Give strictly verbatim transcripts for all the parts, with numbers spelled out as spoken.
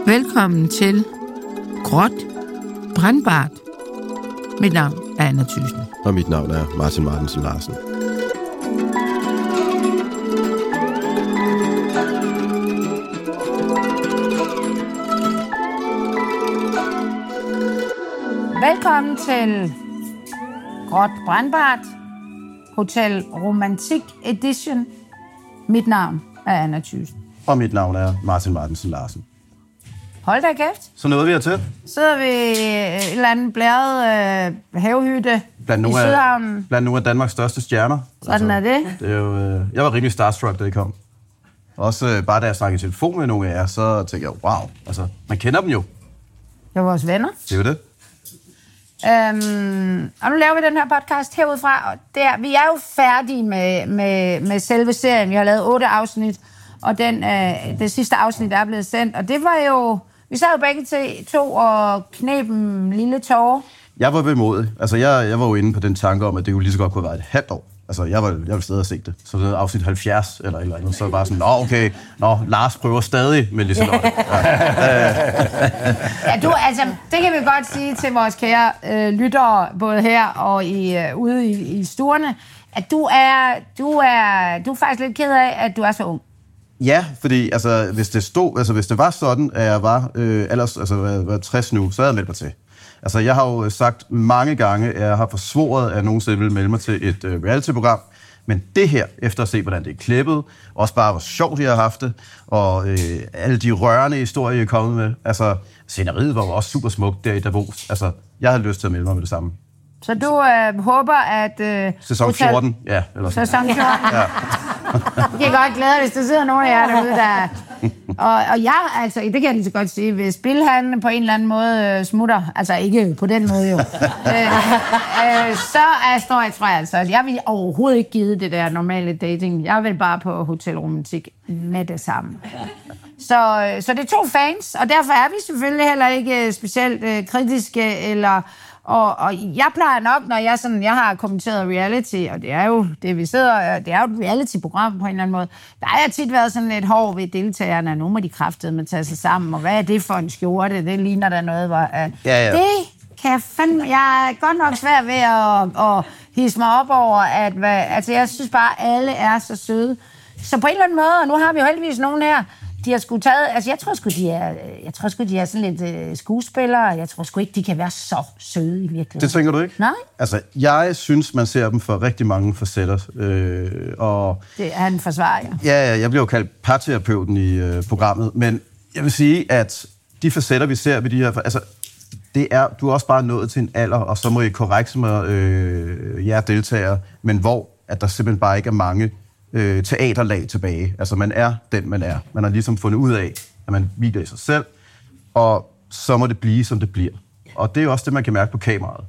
Velkommen til Gråt Brandbart. Mit navn er Anna Thyssen. Og mit navn er Martin Martensen Larsen. Velkommen til Gråt Brandbart, Hotel Romantik Edition. Mit navn er Anna Thyssen. Og mit navn er Martin Martensen Larsen. Hold da kæft. Så nåede vi hertil. Sidder vi i et eller andet blæret øh, havehytte blandt i Sydhavnen. Af, blandt nogle af Danmarks største stjerner. Sådan altså, er det. det er jo, øh, jeg var rimelig starstruck, da I kom. Også øh, bare da jeg snakkede i telefon med nogle af jer, så tænkte jeg, wow, altså, man kender dem jo. Det er vores venner. Det er jo det. Øhm, og nu laver vi den her podcast herudfra, og der, vi er jo færdige med, med, med selve serien. Vi har lavet otte afsnit, og den, øh, det sidste afsnit er blevet sendt, og det var jo... Vi sad jo begge til to og kneb en lille tårer. Jeg var vemodig. Altså, jeg, jeg var jo inde på den tanke om, at det jo lige så godt kunne have været et halvt år. Altså, jeg var, jeg ville stadig have set det. Så det var afsnit halvfjerds eller et eller andet. Så var bare sådan, nå, okay, nå, Lars prøver stadig med Liselotte. Ja. ja, du, altså, det kan vi godt sige til vores kære øh, lyttere, både her og i, øh, ude i, i stuerne, at du er, du, er, du er faktisk lidt ked af, at du er så ung. Ja, fordi altså, hvis det stod, altså, hvis det var sådan, at jeg var, øh, ellers, altså, var, var tres nu, så havde jeg meldt mig til. Altså, jeg har jo sagt mange gange, at jeg har forsvoret, at jeg nogensinde ville melde mig til et øh, reality-program. Men det her, efter at se, hvordan det er klippet, også bare hvor sjovt jeg har haft det, og øh, alle de rørende historier, jeg er kommet med. Altså, sceneriet var jo også super smukt der i Davos. Altså, jeg havde lyst til at melde mig med det samme. Så du øh, håber, at... Øh, Sæson fjorten, ja. Eller sådan. Sæson fjorten? Ja. Jeg kan godt glæde, hvis der sidder nogen af jer derude, der... Og, og jeg, altså, det kan jeg lige så godt sige, hvis Bill han på en eller anden måde øh, smutter, altså ikke på den måde jo, øh, øh, så er står jeg, tror jeg altså, at jeg vil overhovedet ikke give det der normale dating. Jeg vil bare på Hotel Romantik med det samme. Så, så det er to fans, og derfor er vi selvfølgelig heller ikke specielt øh, kritiske eller... Og, og jeg plejer nok, når jeg sådan, jeg har kommenteret reality, og det er jo det, vi sidder, det er jo et reality-program på en eller anden måde, der har jeg tit været sådan lidt hård ved deltagerne, og nu må de kraftedeme tage sig sammen, og hvad er det for en skjorte? Det ligner der noget, hvor... Uh, ja, ja. Det kan jeg fandme... Jeg er godt nok svær ved at, at hisse mig op over, at hvad, altså jeg synes bare, at alle er så søde. Så på en eller anden måde, og nu har vi jo heldigvis nogen her, de har sgu taget, altså jeg tror sgu, de er, jeg tror sgu, de er sådan lidt uh, skuespillere, jeg tror sgu ikke, de kan være så søde i virkeligheden. Det tænker du ikke? Nej. Altså, jeg synes, man ser dem for rigtig mange facetter, øh, og... Det er han forsvarer, ja. Ja, jeg bliver jo kaldt parterapeuten i øh, programmet, men jeg vil sige, at de facetter, vi ser ved de her, altså, det er, du er også bare nået til en alder, og så må I korrekte mig, øh, jer deltagere, men hvor, at der simpelthen bare ikke er mange Øh, teaterlag tilbage. Altså, man er den, man er. Man har ligesom fundet ud af, at man hviler i sig selv, og så må det blive, som det bliver. Og det er jo også det, man kan mærke på kameraet.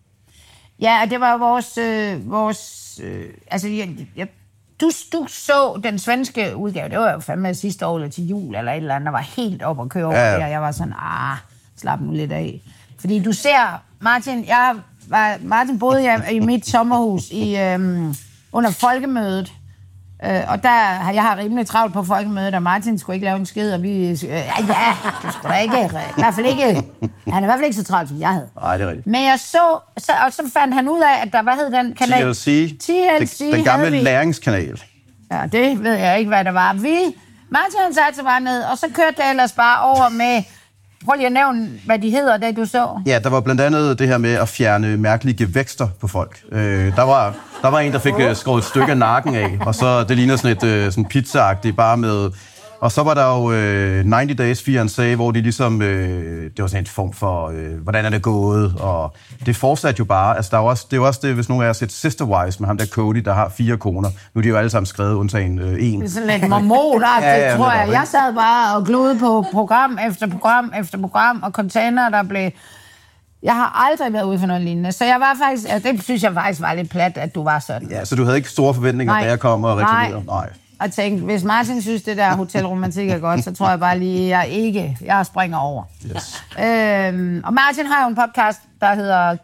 Ja, og det var vores... Øh, vores øh, altså, jeg, jeg, du, du så den svenske udgave, det var jo fandme sidste år eller til jul, eller et eller andet, der var helt op at køre over ja, ja. der. Jeg var sådan, ah, slap nu lidt af. Fordi du ser, Martin, jeg var, Martin boede jeg i mit sommerhus i, øh, under folkemødet, Øh, og der har jeg har rimelig travlt på folkemødet, og Martin skulle ikke lave en skid, og vi... Øh, ja, ja, du skulle da ikke... I hvert fald ikke... Han er i hvert fald ikke så travlt, som jeg havde. Nej, det er rigtigt. Men jeg så... så og så fandt han ud af, at der... Hvad hed den kanal? T L C. T L C. Den, den gamle læringskanal. Ja, det ved jeg ikke, hvad det var. Vi... Martin han satte sig bare ned, og så kørte det ellers bare over med... Prøv lige at nævne, hvad de hedder, det du så. Ja, der var blandt andet det her med at fjerne mærkelige gevækster på folk. Øh, der, var, der var en, der fik uh, skåret et stykke af nakken af, og så det ligner sådan et uh, sådan pizza-agtigt, bare med... Og så var der jo øh, halvtreds Days Fiancé, hvor de ligesom... Øh, det var sådan en form for, øh, hvordan er det gået, og det fortsatte jo bare. Altså, der er jo også, det er jo også det, hvis nogen af jer har set Sister Wives med ham der Cody, der har fire koner. Nu er de jo alle sammen skrevet, undtagen øh, en. Det er sådan lidt mormon-agtigt, ja, ja, tror jeg. Jeg sad bare og glodede på program efter program efter program, og container, der blev... Jeg har aldrig været ude for noget lignende, så jeg var faktisk... Ja, det synes jeg faktisk var lidt plat, at du var sådan. Ja, så du havde ikke store forventninger, Nej. da jeg kom og reklamerede? Nej. Nej. Og tænkte, hvis Martin synes, det der Hotel Romantik er godt, så tror jeg bare lige, jeg ikke, jeg springer over. Yes. Øhm, og Martin har jo en podcast, der hedder Gif,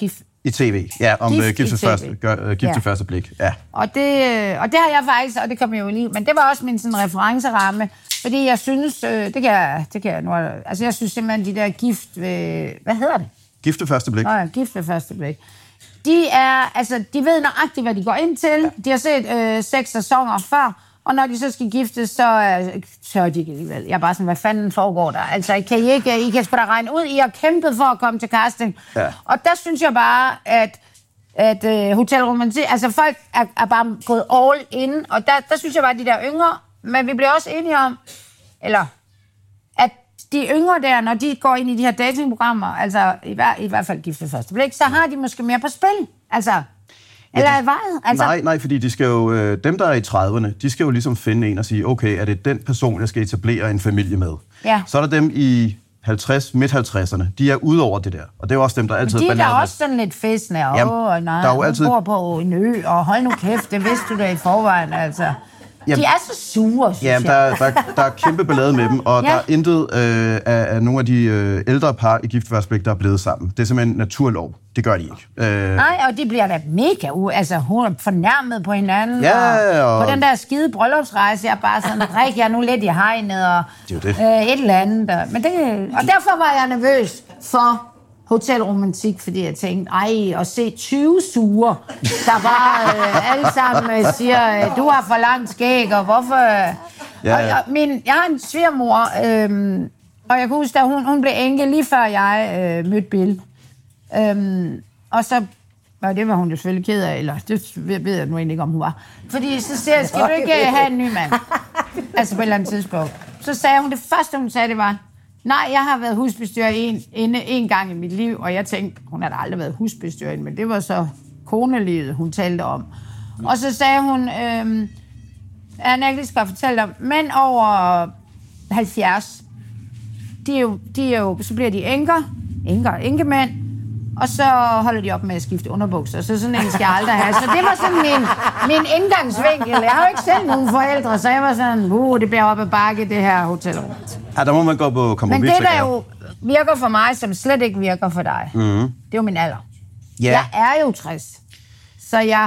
I tv, ja, om Gift uh, gift, i første, gør, uh, gift ja. til første blik, ja. Og det, og det har jeg faktisk, og det kommer jo lige, men det var også min sådan referenceramme, fordi jeg synes, øh, det kan jeg, det kan jeg nu, altså jeg synes simpelthen, de der gift ved, hvad hedder det? Gift til første blik. Nå ja, gift ved første blik. De er, altså, de ved nøjagtigt, hvad de går ind til. De har set øh, seks sæsoner før, og når de så skal giftes, så øh, tør de ikke alligevel. Jeg er bare sådan, hvad fanden foregår der? Altså, kan I ikke, I kan sgu da regne ud, I har kæmpet for at komme til casting. Ja. Og der synes jeg bare, at, at øh, Hotel Romantik, altså folk er, er bare gået all in, og der, der synes jeg bare, at de der yngre, men vi bliver også enige om, eller at de yngre der, når de går ind i de her datingprogrammer, altså i, hver, i hvert fald gift ved første blik, så har de måske mere på spil. Altså, eller ja, de, hvad? Altså, nej, nej, fordi de skal jo, øh, dem, der er i trediverne, de skal jo ligesom finde en og sige, okay, er det den person, jeg skal etablere en familie med? Ja. Så er der dem i halvtreds, midt halvtredserne, de er ude over det der. Og det er også dem, der altid... Men de er da også sådan lidt festende, og Jamen, nej, der er jo altid... bor på en ø, og hold nu kæft, det vidste du da i forvejen, altså. Jamen, de er så sure, synes jamen, jeg. Der, der, der er kæmpe ballade med dem, og ja. Der er intet øh, af, af nogle af de øh, ældre par i gift ved første blik, der er blevet sammen. Det er simpelthen en naturlov. Det gør de ikke. Øh... Nej, og de bliver da mega u... Altså, hun er fornærmet på hinanden. Ja, og... og... På den der skide bryllupsrejse, jeg er bare sådan, Rik, jeg er nu lidt i hegnet, og det det. Øh, et eller andet. Men det... Og derfor var jeg nervøs for Hotel Romantik, fordi jeg tænkte, ej, at se tyve sure, der bare øh, alle sammen øh, siger, øh, du har for langt skæg, og hvorfor... Ja, ja. Og, og min, jeg har en svigermor, øh, og jeg kan huske, at hun, hun blev enke lige før jeg øh, mødte Bill. Øhm, og så, og det var hun jo selvfølgelig ked af, eller det ved jeg nu egentlig ikke, om hun var. Fordi så siger jeg, skal du ikke have en ny mand? Altså på et eller andet tidspunkt. Så sagde hun, det første hun sagde, det var, nej, jeg har været husbestyrer en, inde en gang i mit liv, og jeg tænkte, hun har da aldrig været husbestyrer, men det var så konelivet, hun talte om. Og så sagde hun, øhm, jeg ikke lige skal fortælle dig, mænd over halvfjerds, de er jo, de er jo, så bliver de enker, enker, enkemænd, og så holder de op med at skifte underbukser, så sådan en skal jeg aldrig have. Så det var sådan min, min indgangsvinkel. Jeg har jo ikke selv nogen forældre, så jeg var sådan, uh, det bliver op ad bakke, det her hotelrum. Ja, der må man gå på kompromis. Men det, der jo virker for mig, som slet ikke virker for dig, mm-hmm. det er jo min alder. Yeah. Jeg er jo tres, så jeg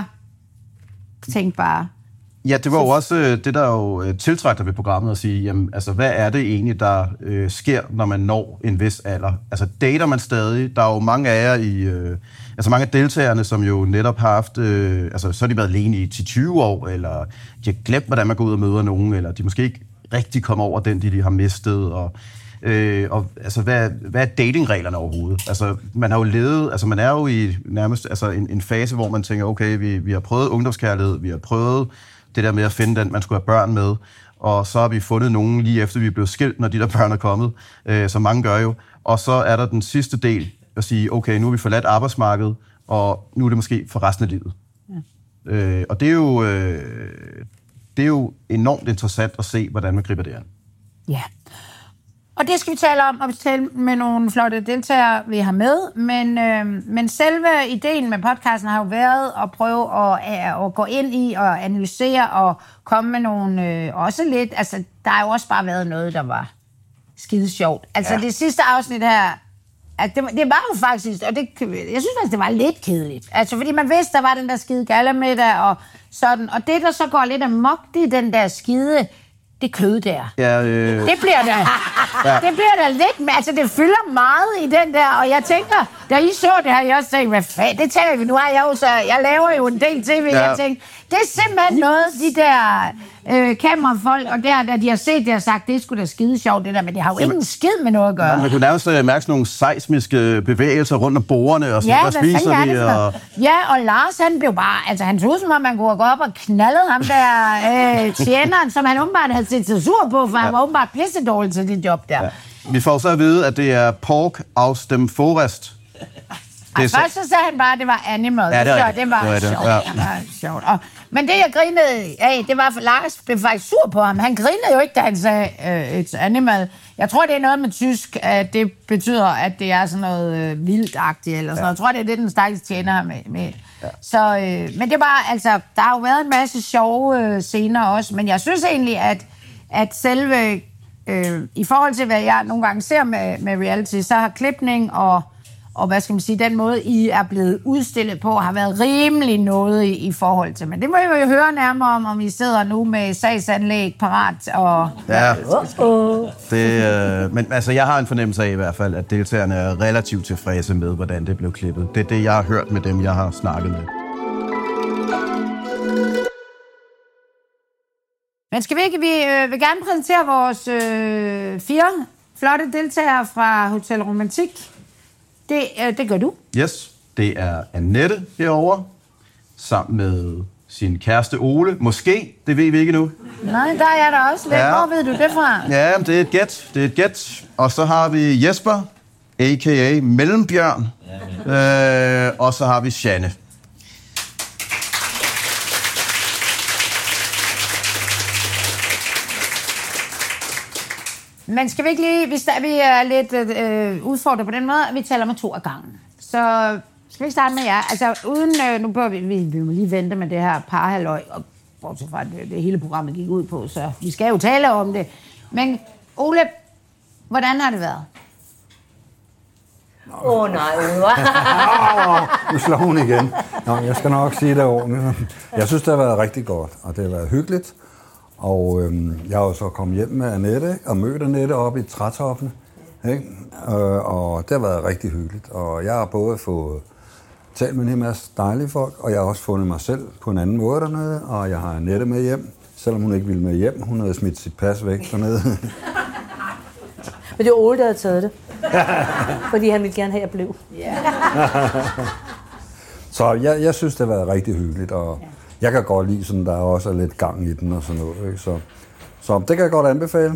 tænkte bare... Ja, det var jo også det, der jo tiltrækker ved programmet at sige, jamen, altså, hvad er det egentlig, der øh, sker, når man når en vis alder? Altså, dater man stadig? Der er jo mange af jer i... Øh, altså, mange af deltagerne, som jo netop har haft... Øh, altså, så har de været alene i ti til tyve år, eller de har glemt, hvordan man går ud og møder nogen, eller de måske ikke rigtig kommer over den, de, de har mistet, og... Øh, og altså, hvad, hvad er datingreglerne overhovedet? Altså, man har jo levet... Altså, man er jo i nærmest altså, en, en fase, hvor man tænker, okay, vi, vi har prøvet ungdomskærlighed, vi har prøvet... det der med at finde den, man skulle have børn med, og så har vi fundet nogen lige efter, vi er blevet skilt, når de der børn er kommet, øh, som mange gør jo. Og så er der den sidste del, at sige, okay, nu har vi forladt arbejdsmarkedet, og nu er det måske for resten af livet. Ja. Øh, og det er, jo, øh, det er jo enormt interessant at se, hvordan man griber det an. Ja. Og det skal vi tale om, og vi tale med nogle flotte deltagere, vi har med. Men, øh, men selve ideen med podcasten har jo været at prøve at, at gå ind i og analysere og komme med nogle... Øh, også lidt... Altså, der har jo også bare været noget, der var skide sjovt. Altså, ja. Det sidste afsnit her... At det, det var jo faktisk... Og det, jeg synes faktisk, det var lidt kedeligt. Altså, fordi man vidste, der var den der skide gallamiddag og sådan. Og det, der så går lidt amok, det er den der skide... Det kød der. Ja, øh... Det bliver der. Ja. Det bliver der lidt, altså det fylder meget i den der, og jeg tænker, da I så det her, jeg også tænkte, hvad fanden, det tager vi nu, har jeg jo så, jeg laver jo en del tv, ja. Jeg tænkte, det er simpelthen noget, de der øh, kamerafolk, og der, der de har set det og sagt, det skulle da skide sjovt, det der, men det har jo ingen skid med noget at gøre. Man kunne nærmest mærke sådan nogle seismiske bevægelser rundt om bordene, og sådan, ja, der spiser vi. Og... Ja, og Lars, han blev bare, altså han så ud som om, man kunne gå op og knalde ham der øh, tjeneren, som han åbenbart havde set sig sur på, for ja. Han var åbenbart pissedårlig til det job der. Ja. Vi får så at vide, at det er pork aus dem forest. Ej, så... først så sagde han bare, at det var animal. Ja, det, var, det, det var det, sjovt. Ja. Det var sjovt. Og, men det, jeg grinede af, det var, for Lars blev faktisk sur på ham. Han grinede jo ikke, da han sagde, uh, it's animal. Jeg tror, det er noget med tysk, at det betyder, at det er sådan noget uh, vildagtigt, eller sådan noget. Jeg tror, det er det, den stakkels tjener med. med. Ja. Så, uh, men det var, altså, der har jo været en masse sjove uh, scener også, men jeg synes egentlig, at, at selve, uh, i forhold til, hvad jeg nogle gange ser med, med reality, så har klipning og og hvad skal man sige, den måde, I er blevet udstillet på, har været rimelig noget i, i forhold til. Men det må I jo høre nærmere om, om I sidder nu med sagsanlæg parat. Og ja, uh-oh. det, øh, men altså, jeg har en fornemmelse af i hvert fald, at deltagerne er relativt tilfredse med, hvordan det blev klippet. Det er det, jeg har hørt med dem, jeg har snakket med. Men skal vi ikke? Vi øh, vil gerne præsentere vores øh, fire flotte deltagere fra Hotel Romantik. Det, øh, det gør du. Yes, det er Annette herovre, sammen med sin kæreste Ole. Måske, det ved vi ikke nu. Nej, der er jeg da også lidt. Ja. Hvor ved du det fra? Ja, det er et gæt. Det er et gæt. Og så har vi Jesper, a k a. Mellembjørn. Ja, øh, og så har vi Janne. Men skal vi ikke lige, hvis der, vi er lidt øh, udfordret på den måde, at vi taler med to af gangen. Så skal vi ikke starte med jer? Altså uden, øh, nu bør vi, vi, vi må lige vente med det her parhalvøj, og bortset fra, at det, det hele programmet gik ud på, så vi skal jo tale om det. Men Ole, hvordan har det været? Åh oh, nej, Ole. Nu slår hun igen. Nå, jeg skal nok sige det ordentligt. Jeg synes, det har været rigtig godt, og det har været hyggeligt. Og øhm, jeg har jo så kommet hjem med Annette og mødt Annette oppe i Trætoppen. Ikke? Øh, og det har været rigtig hyggeligt. Og jeg har både fået talt med en hel masse dejlige folk, og jeg har også fundet mig selv på en anden måde dernede. Og jeg har Annette med hjem, selvom hun ikke ville med hjem. Hun havde smidt sit pas væk dernede. Men det var Ole, der havde taget det. Fordi han ville gerne have, at jeg blev. Så jeg, jeg synes, det har været rigtig hyggeligt. Og jeg kan godt lide, sådan, der også er lidt gang i den og sådan noget. Ikke? Så, så det kan jeg godt anbefale.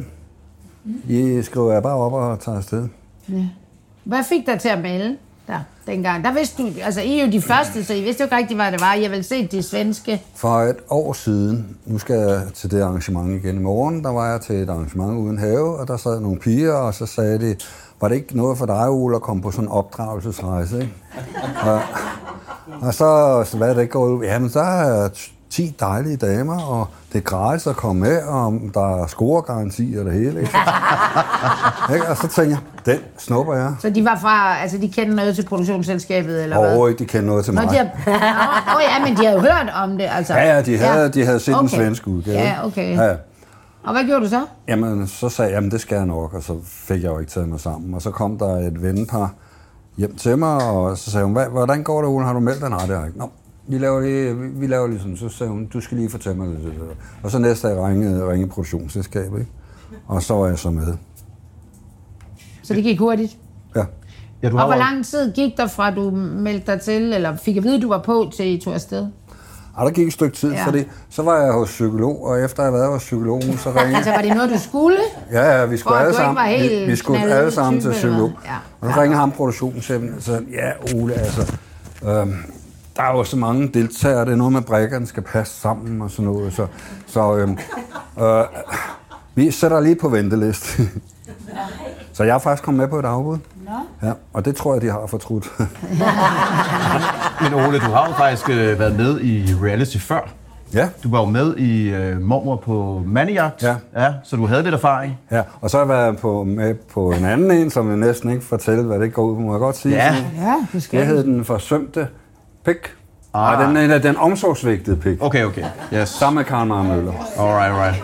I skriver jeg bare op og tager afsted. Ja. Hvad fik dig til at melde der dengang? Der vidste du, altså I er jo de første, så I vidste jo ikke rigtig, hvad det var. I har vel set de svenske. For et år siden, nu skal jeg til det arrangement igen i morgen, der var jeg til et arrangement uden have, og der sad nogle piger, og så sagde de, var det ikke noget for dig, Ole, at komme på sådan en opdragelsesrejse, ikke? Og, og så, så hvad er det ikke gået ud? Jamen, der er ti dejlige damer, og det er gratis at komme med, og der er scoregaranti og det hele, ikke? Ikke? Og så tænker jeg, den snupper jeg. Så de var fra, altså de kendte noget til produktionsselskabet, eller hvad? Overhovedet ikke, de kendte noget til mig. Åh har... oh, ja, men de havde jo hørt om det, altså. Ja, ja, de havde, ja. De havde set okay. en svensk udgave. Ja, okay. Ja. Og hvad gjorde du så? Jamen, så sagde jeg, jamen det skal jeg nok, og så fik jeg jo ikke taget mig sammen. Og så kom der et vennepar hjem til mig, og så sagde hun, hvordan går det, Ole? Har du meldt dig? Nej, det har jeg ikke. Nå, vi laver lige, vi, vi laver lige sådan. Så sagde hun, du skal lige fortælle mig det. Og så næste dag ringede, ringede produktionsselskabet, ikke? Og så var jeg så med. Så det gik hurtigt? Ja. Ja, du og har hvor lang tid gik der fra, du meldte dig til, eller fik at vide, at du var på, til I tog afsted? Og der gik et stykke tid, ja. Fordi så var jeg hos psykolog, og efter jeg havde været hos psykologen, så ringede... Altså, var det noget, du skulle? Ja, ja, vi skulle For, alle sammen, vi, vi skulle alle sammen type, til psykolog. Ja. Og så ringede ham produktionschefen og sagde, ja, Ole, altså, øhm, der er jo så mange deltagere, det er noget med brækkerne skal passe sammen og sådan noget, så, så øhm, øh, vi sætter lige på venteliste. Så jeg har faktisk kommet med på et afbud. Nå. Ja, og det tror jeg, de har fortrudt. Men Ole, du har jo faktisk øh, været med i reality før. Ja. Du var jo med i øh, Mormor på Mandejagt. Ja. Ja. Så du havde lidt erfaring. Ja, og så har jeg været på, med på en anden en, som jeg næsten ikke fortæller, hvad det går ud på, må jeg godt sige. Ja, ja det skal jeg hed den forsømte pik. Ah. Nej, den er den omsorgsvægtede pik. Okay, okay. Yes. Sammen med Karen Maja Møller. Alright, alright.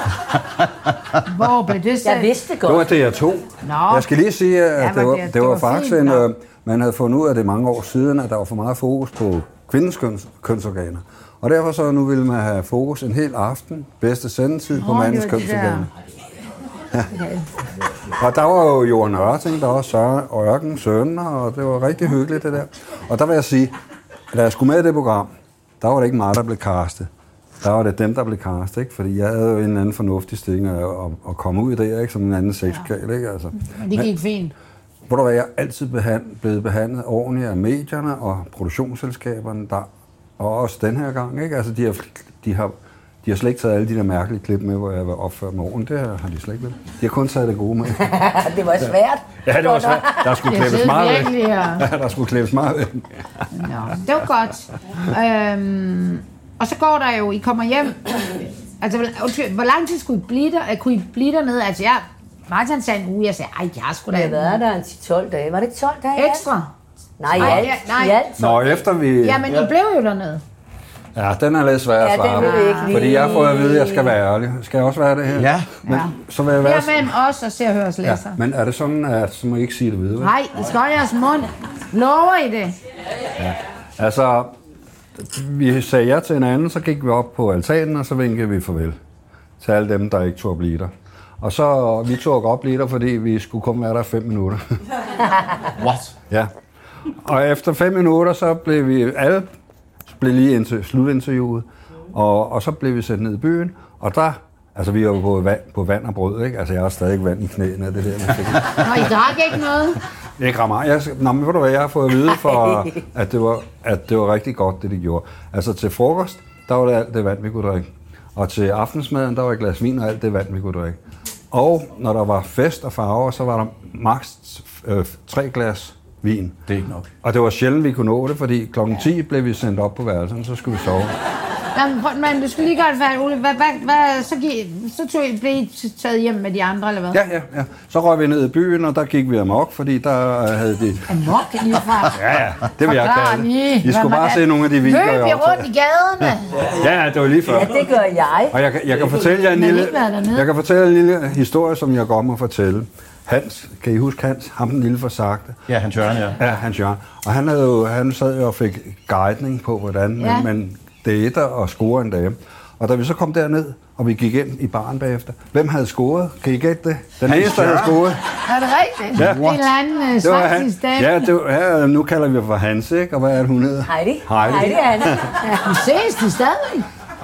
Hvor blev det så? Jeg vidste det godt. Det var D R to. Nå. Jeg skal lige sige, at Ja, ja, det, var, det- det, det var var faktisk fint, en... nå. Øh, man havde fundet ud af det mange år siden, at der var for meget fokus på kvindens køns, kønsorganer. Og derfor så nu ville man have fokus en hel aften, bedste sendetid på Nå, mandens det var de kønsorganer. Ja. Og der var jo Jorden Ørting, der var Søren og Ørken Sønner, og det var rigtig hyggeligt det der. Og der vil jeg sige, da jeg skulle med i det program, der var det ikke mig, der blev castet. Der var det dem, der blev castet, ikke? Fordi jeg havde jo en anden fornuftig stilling at, at, at komme ud i det, ikke? Som en anden sexkal, ikke? Altså. Men det gik fint. Hvor der var jeg altid behand, blevet behandlet ordentligt af medierne og produktionsselskaberne, der, og også den her gang, ikke? Altså, de har, de har, de har slet ikke taget alle de der mærkelige klip med, hvor jeg var opført med ordentligt. Det har de slet ikke med. De har kun taget det gode med. Det var svært. Ja, det var svært. Der skulle Jeg klippes sidder meget væk. virkelig her. Ja, der skulle klippes meget væk. Nå, det var godt. Øhm, og så går der jo, I kommer hjem. Altså, hvor, hvor lang tid skulle I blive der? Kunne I blive dernede? Altså, jeg, Martin sagde en uge, jeg sagde, ej, jeg skulle da Jeg har været der en ti tolv dage. Var det ikke tolv dage? ekstra. Nej, Nej, alt. ja, nej. I alt. Nå, efter vi... Jamen, I blev jo dernede. Ja, den er lidt svær at Ja, den svare vil på. jeg ikke lige- Fordi jeg får at vide, at jeg skal være ærlig. Skal jeg også være det her? Ja. Men, Ja. så vil jeg være... Her mellem os og Se og Høres Ja, læser. men er det sådan, at så må I ikke sige det videre? Nej, I skal holde jeres mund. Lover I det? Altså, vi sagde ja til hinanden, så gik vi op på altanen, og så vinkede vi farvel til alle dem, der ikke turde blive der. Og så, vi tog op blive der, fordi vi skulle kun være der fem minutter. What? Ja. Og efter fem minutter, så blev vi alle blev lige indtil slutinterviewet, og, og så blev vi sendt ned i byen, og der, altså vi var jo på vand, på vand og brød, ikke? Altså jeg har stadig vand i knæene af det der. Nå, I drak ikke noget? Ikke rammer. Jeg, nå, men ved du hvad, jeg har fået at vide, for, at, det var, at det var rigtig godt, det de gjorde. Altså til frokost, der var det alt det vand, vi kunne drikke. Og til aftensmaden, der var et glas vin og alt det vand, vi kunne drikke. Og når der var fest og farver, så var der maks øh, tre glas vin. Det er ikke nok. Og det var sjældent, vi kunne nå det, fordi klokken ti blev vi sendt op på værelsen, så skulle vi sove. Jamen, prøv- men du skulle lige godt være, Ole. Hvad, hvad, hvad, så, gik, så tog I, blev I taget hjem med de andre, eller hvad? Ja, ja, ja. Så røg vi ned i byen, og der gik vi amok, fordi der havde de... Amok lige fra. Ja, ja, det vil jeg Forklar kalde lige, det. I hvad skulle man bare er. se nogle af de videoer, Løb jeg I rundt optager. i gaderne? Ja, det var lige før. Ja, det gør jeg. Og jeg, kan- jeg kan fortælle jer en Men lille, ikke været dernede. jeg kan fortælle en lille historie, som jeg godt må fortælle. Hans, kan I huske Hans? Ham den lille forsagte. Ja, han Jørgen, ja. Ja, Hans Jørgen. Og han, havde jo, han sad jo og fik guidning på, hvordan Ja. man, man dater og scorer en dame. Og da vi så kom derned, og vi gik ind i baren bagefter, hvem havde scoret? Kan I gætte det? Den Hans eneste, der havde Jørgen? Er scoret. det rigtigt? Ja. En eller anden uh, Det var han. svartisk dame. Ja, det var, ja, nu kalder vi for Hans, ikke? Og hvad er det, hun hedder? Heidi. Heidi. Heidi er han. Vi ses de stadig.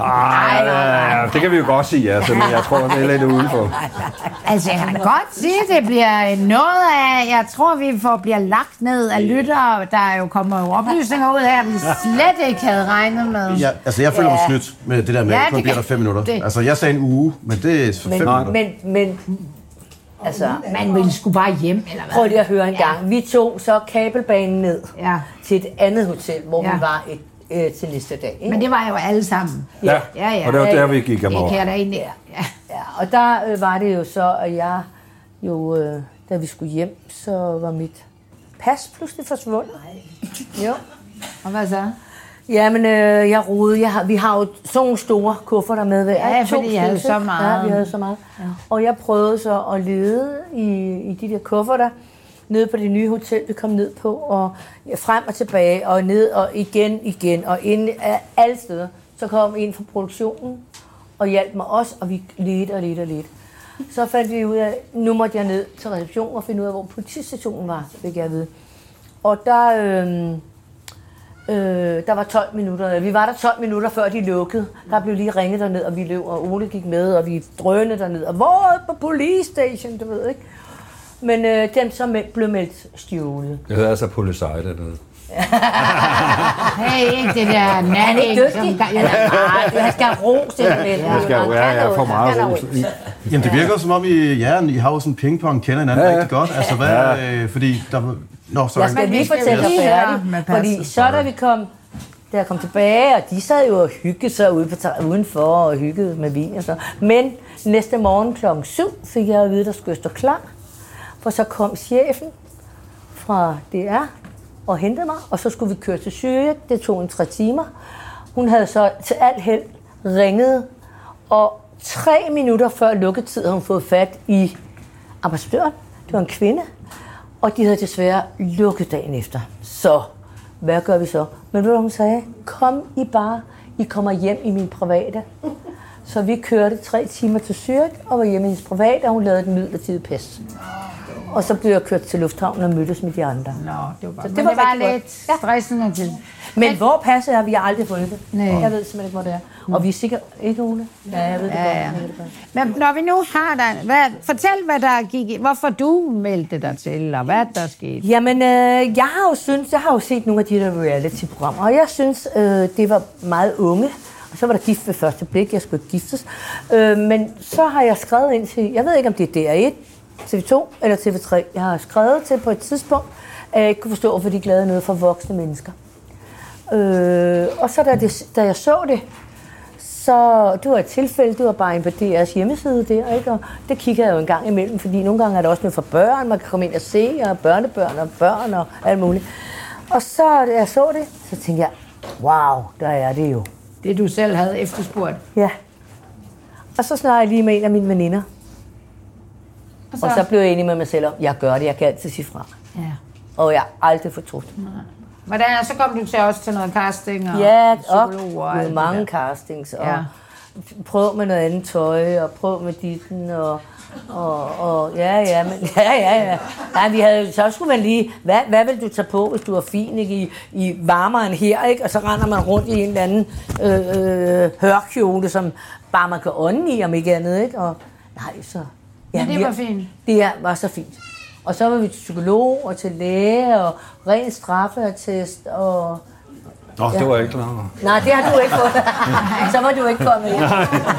Ej, ja, det kan vi jo godt sige, altså, men jeg tror, det er lidt udenfor. Altså, jeg kan da godt sige, at det bliver noget af... Jeg tror, vi får bliver lagt ned af lyttere. Der jo kommer jo oplysninger ud af, vi slet ikke havde regnet med. Ja, altså jeg føler mig snydt med det der med, Ja, at kun det bliver der kan- fem minutter. det- Altså jeg sagde en uge, men det er fem Men, minutter. men, men, altså, Man ville sgu bare hjem, eller hvad? prøv lige at høre en gang. Vi tog så kabelbanen ned Ja. til et andet hotel, hvor Ja. vi var et, øh, til næste dag. Ikke? Men det var jo alle sammen. Ja, Ja, ja. og det var der, vi gik Det amok. kan jeg da egentlig... Ja. Ja, og der øh, var det jo så, at jeg jo, øh, da vi skulle hjem, så var mit pas pludselig forsvundet. Jo. Og hvad så? Jamen, øh, jeg rodede. Jeg har, vi har jo sådan nogle store kufferter med hver. Ja, To fordi jeg havde stykker. så meget. Ja, vi havde så meget. Ja. Og jeg prøvede så at lede i, i de der kufferter nede på det nye hotel, vi kom ned på, og frem og tilbage, og ned og igen, igen, og ind af alle steder. Så kom en fra produktionen og hjalp mig også, og vi ledte og ledte og ledte. Så fandt vi ud af, nu måtte jeg ned til receptionen og finde ud af, hvor politistationen var, fik jeg at vide. Og der... Øh, Øh, der var tolv minutter. Vi var der tolv minutter, før de lukkede. Der blev lige ringet derned, og vi løb, og Ole gik med, og vi drønede derned. Og hvor på police station, du ved ikke. Men øh, dem så med, blev meldt stjålet. Det hedder altså Policide dernede. Hey, ikke det der Han er nanning, ikke dygtig. som... Nej, han skal have ros simpelthen. Jeg skal jo, ja, jeg får meget ros. Jamen det virker jo som om, I, ja, I har jo sådan pingpong, kender hinanden Ja, ja. rigtig godt. Altså hvad, Ja. øh, fordi der... Nå, sorry. Jeg skal lige vi skal fortælle dig lige høre færdig. med passet. Fordi så da vi kom, da jeg kom tilbage, og de sad jo og hyggede sig ude på, ta- udenfor og hyggede med vin og så. Men næste morgen klokken syv fik jeg at vide, at der skulle jeg stå klar. For så kom chefen fra D R og hentede mig, og så skulle vi køre til Syrien. Det tog en tre timer. Hun havde så til alt held ringet, og tre minutter før lukketid havde hun fået fat i ambassadøren. Det var en kvinde, og de havde desværre lukket dagen efter. Så hvad gør vi så? Men ved du, hvad hun sagde? Kom I bare, I kommer hjem i min private. Så vi kørte tre timer til Zürich og var hjemme i hendes private, og hun lavede den midlertidige pas. Og så blev jeg kørt til lufthavnen og mødtes med de andre. Nå, det var, Så det det var, var det var rigtig lidt stressende til. Men hvor passet er, vi har aldrig fundet det. Nej. Jeg ved simpelthen ikke, hvor det er. Og vi er sikkert ikke, Ole? Ja, jeg ved det Ja, godt. ja. Jeg ved det godt. Men når vi nu har dig, hvad, fortæl, hvad der gik i, hvorfor du meldte dig til, og hvad der skete. Jamen, øh, jeg har jo synes, jeg har jo set nogle af de der reality-programmer, og jeg synes, øh, det var meget unge. Og så var der gift ved første blik, jeg skulle giftes. Øh, men så har jeg skrevet ind til, jeg ved ikke, om det er D R et, T V to eller T V tre. Jeg har skrevet til på et tidspunkt, at jeg ikke kunne forstå, hvorfor de lavede noget for voksne mennesker. Øh, og så da, det, da jeg så det, så det var et tilfælde, det var bare en på D R's hjemmeside der, ikke? Og det kigger jeg jo en gang imellem, fordi nogle gange er der også noget for børn, man kan komme ind og se, og børnebørn og børn og alt muligt. Og så, da jeg så det, så tænkte jeg, wow, der er det jo. Det, du selv havde efterspurgt. Ja. Og så snakkede jeg lige med en af mine veninder. Og så, og så blev jeg enig med mig selv om, jeg gør det, jeg kan altid sige fra. Ja. Og jeg har aldrig fortrudt. Hvordan, så kom du til også til noget casting og ja, psykologer og med mange castings. Og ja. Prøv med noget andet tøj, og prøv med ditten, og, og, og ja, ja, men, ja, ja, ja. Nej, vi havde, så skulle man lige, hvad, hvad vil du tage på, hvis du er fin, ikke, i, i varmere end her, ikke? Og så render man rundt i en eller anden øh, øh, hørkjole, som bare man kan ånde i, om ikke andet, ikke? Og nej, så... Ja, men det var fint. Det var så fint. Og så var vi til psykolog og til læge og ren straffeattest og... Nå, ja. Det var jeg ikke klar over. Nej, det har du ikke fået. Så var du ikke kommet hjem.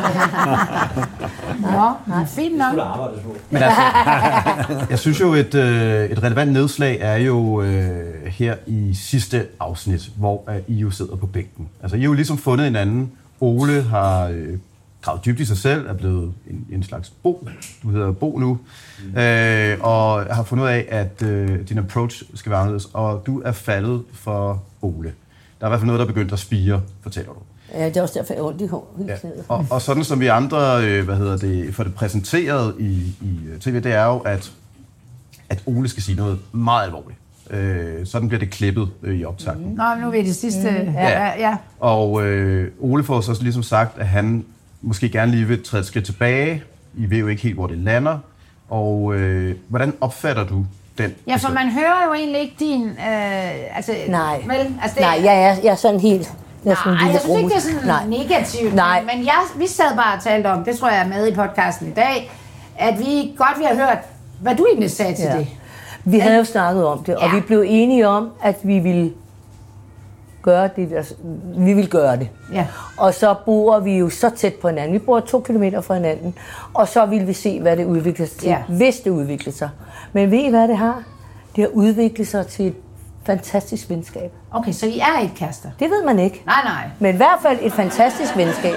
Nå, nej, fint nok. Men altså, jeg synes jo, et, et relevant nedslag er jo øh, her i sidste afsnit, hvor øh, I jo sidder på bænken. Altså, I har jo ligesom fundet en anden. Ole har øh, gravet dybt i sig selv, er blevet en, en slags Bo. Du hedder Bo nu. Mm. Øh, og har fundet ud af, at øh, din approach skal være anderledes, og du er faldet for Ole. Der er i hvert fald noget, der er begyndt at spire, fortæller du. Ja, det er også derfor, jeg ondt i hånden. Ja. Og, og sådan som vi andre, øh, hvad hedder det, får det præsenteret i, i tv, det er jo, at, at Ole skal sige noget meget alvorligt. Øh, sådan bliver det klippet øh, i optakten. Mm. Nå, nu er vi det sidste. Mm. Ja, ja. ja. Og øh, Ole får så ligesom sagt, at han måske gerne lige vil træde et skridt tilbage. I ved jo ikke helt, hvor det lander. Og øh, hvordan opfatter du den? Ja, for man hører jo egentlig ikke din... Øh, altså, nej, vel, altså, det, nej jeg, er, jeg er sådan helt... Nej, jeg synes ikke, det er sådan nej. negativt. Nej. Men jeg, vi sad bare og talte om, det tror jeg er med i podcasten i dag, at vi godt vi har hørt, hvad du egentlig sagde til ja. det. Vi havde jo snakket om det, og ja. vi blev enige om, at vi ville gøre det. Altså, vi ville gøre det. Ja. Og så bor vi jo så tæt på hinanden. Vi bor to kilometer fra hinanden. Og så ville vi se, hvad det udvikler sig til, ja. hvis det udvikler sig. Men ved I, hvad det har? Det har udviklet sig til et fantastisk venskab. Okay, så I er et kærester? Det ved man ikke. Nej, nej. Men i hvert fald et fantastisk venskab.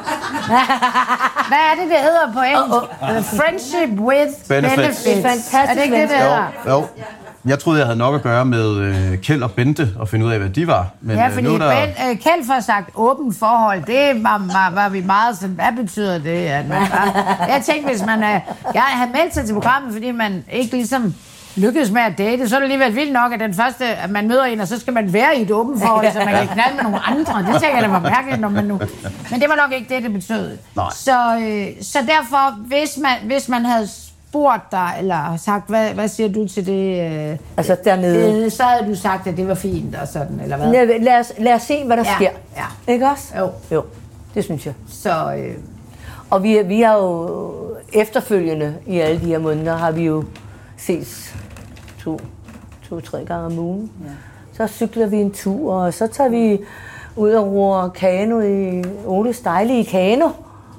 Hvad er det, det hedder på engelsk? Oh, oh. Friendship with benefits. benefits. Et fantastisk er det ikke det, det hedder? Jo, jo. Jeg troede, jeg havde nok at gøre med øh, Kjeld og Bente og finde ud af, hvad de var. Men, ja, fordi øh, der... ben, øh, Kjeld får sagt åbent forhold, det var, var, var vi meget sådan, hvad betyder det? At man bare, jeg tænkte, hvis man øh, gerne havde meldt sig til programmet, fordi man ikke ligesom lykkedes med at date, så er det alligevel vildt nok, at den første, at man møder en, og så skal man være i et åbent forhold, så man kan knalde med nogle andre. Det tænker jeg, det var mærkeligt, når man nu... Men det var nok ikke det, det betød. Så, øh, så derfor, hvis man, hvis man havde spurgt dig, eller sagt, hvad, hvad siger du til det? Øh, altså dernede. Det, så havde du sagt, at det var fint, og sådan, eller hvad? Lad, lad, os, lad os se, hvad der ja, sker. Ja. Ikke også? Jo. Jo, det synes jeg. Så... Øh, og vi, vi har jo efterfølgende, i alle de her måneder, har vi jo ses to, to tre gange om ugen. Ja. Så cykler vi en tur, og så tager vi ud og roer kano i Oles dejlige kano.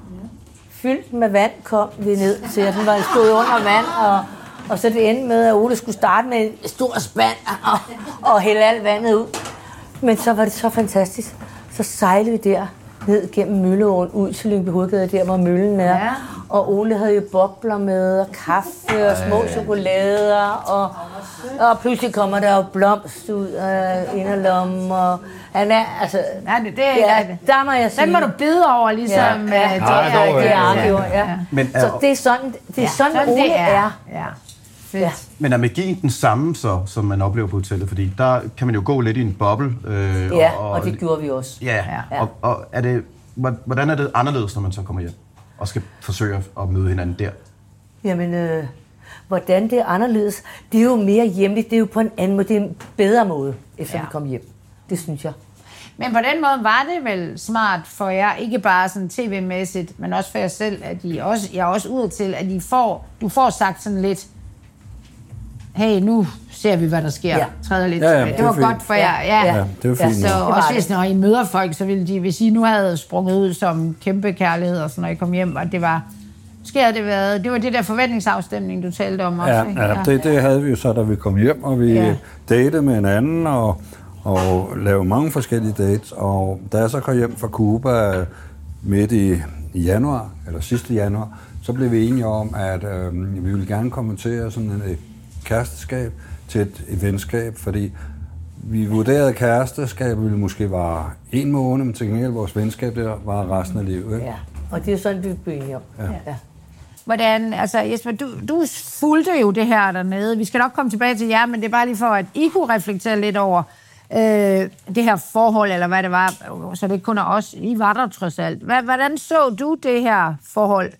Fyldt med vand kom vi ned til, at den var stået under vand, og, og så det endte med, at Ole skulle starte med en stor spand og, og hælde alt vandet ud. Men så var det så fantastisk. Så sejlede vi der ned gennem Mølleåen ud til Lyngby Hovedgade, der hvor møllen er. Ja. Og Ole havde jo bobler med, og kaffe og små chokolader, og, og pludselig kommer der jo blomst ud af inderlommen, og han er, altså... Ja, det, det er ja, der må jeg sige... Den må du bide over, ligesom... Ja, ja, ja, det, det, det er Arngjord, ja. ja. Men, så det er sådan, det er ja, sådan, sådan Ole det er. er. Ja. Ja. Men er magien den samme, så, som man oplever på hotellet? Fordi der kan man jo gå lidt i en boble. Øh, ja, og, og det gjorde vi også. Ja, ja. Og, og er det, hvordan er det anderledes, når man så kommer hjem og skal forsøge at møde hinanden der? Jamen, øh, hvordan det er anderledes? Det er jo mere hjemligt, det er jo på en anden måde, det er en bedre måde, efter ja. vi kom hjem. Det synes jeg. Men på den måde var det vel smart for jer, ikke bare sådan tv-mæssigt, men også for jer selv, at I også, jeg er også ud til, at I får, du får sagt sådan lidt, hey, nu ser vi, hvad der sker. Ja. Træder lidt ja, ja, det, det var fint. godt for jer. Ja, ja. ja det var fint. Ja, så også hvis, når I møder folk, så ville de, hvis I nu havde sprunget ud som kæmpe kærlighed, og så når I kom hjem, og det var, måske havde det været, det var det der forventningsafstemning, du talte om også. Ja, ja, ja. Det, det havde vi jo så, da vi kom hjem, og vi ja. datede med hinanden, og, og lavede mange forskellige dates, og da jeg så kom hjem fra Cuba midt i, i januar, eller sidste januar, så blev vi enige om, at øh, vi ville gerne kommentere sådan en kæresteskab til et, et venskab, fordi vi vurderede kæresteskab ville måske være en måned, men til gengæld vores venskab der var resten af livet. Ikke? Ja, og det er sådan, vi blev enige om. Ja. Ja. Hvordan, altså Jesper, du, du fulgte jo det her dernede. Vi skal nok komme tilbage til jer, men det er bare lige for, at I kunne reflektere lidt over øh, det her forhold, eller hvad det var, så det ikke kun er os. I var der trods alt. Hvordan så du det her forhold?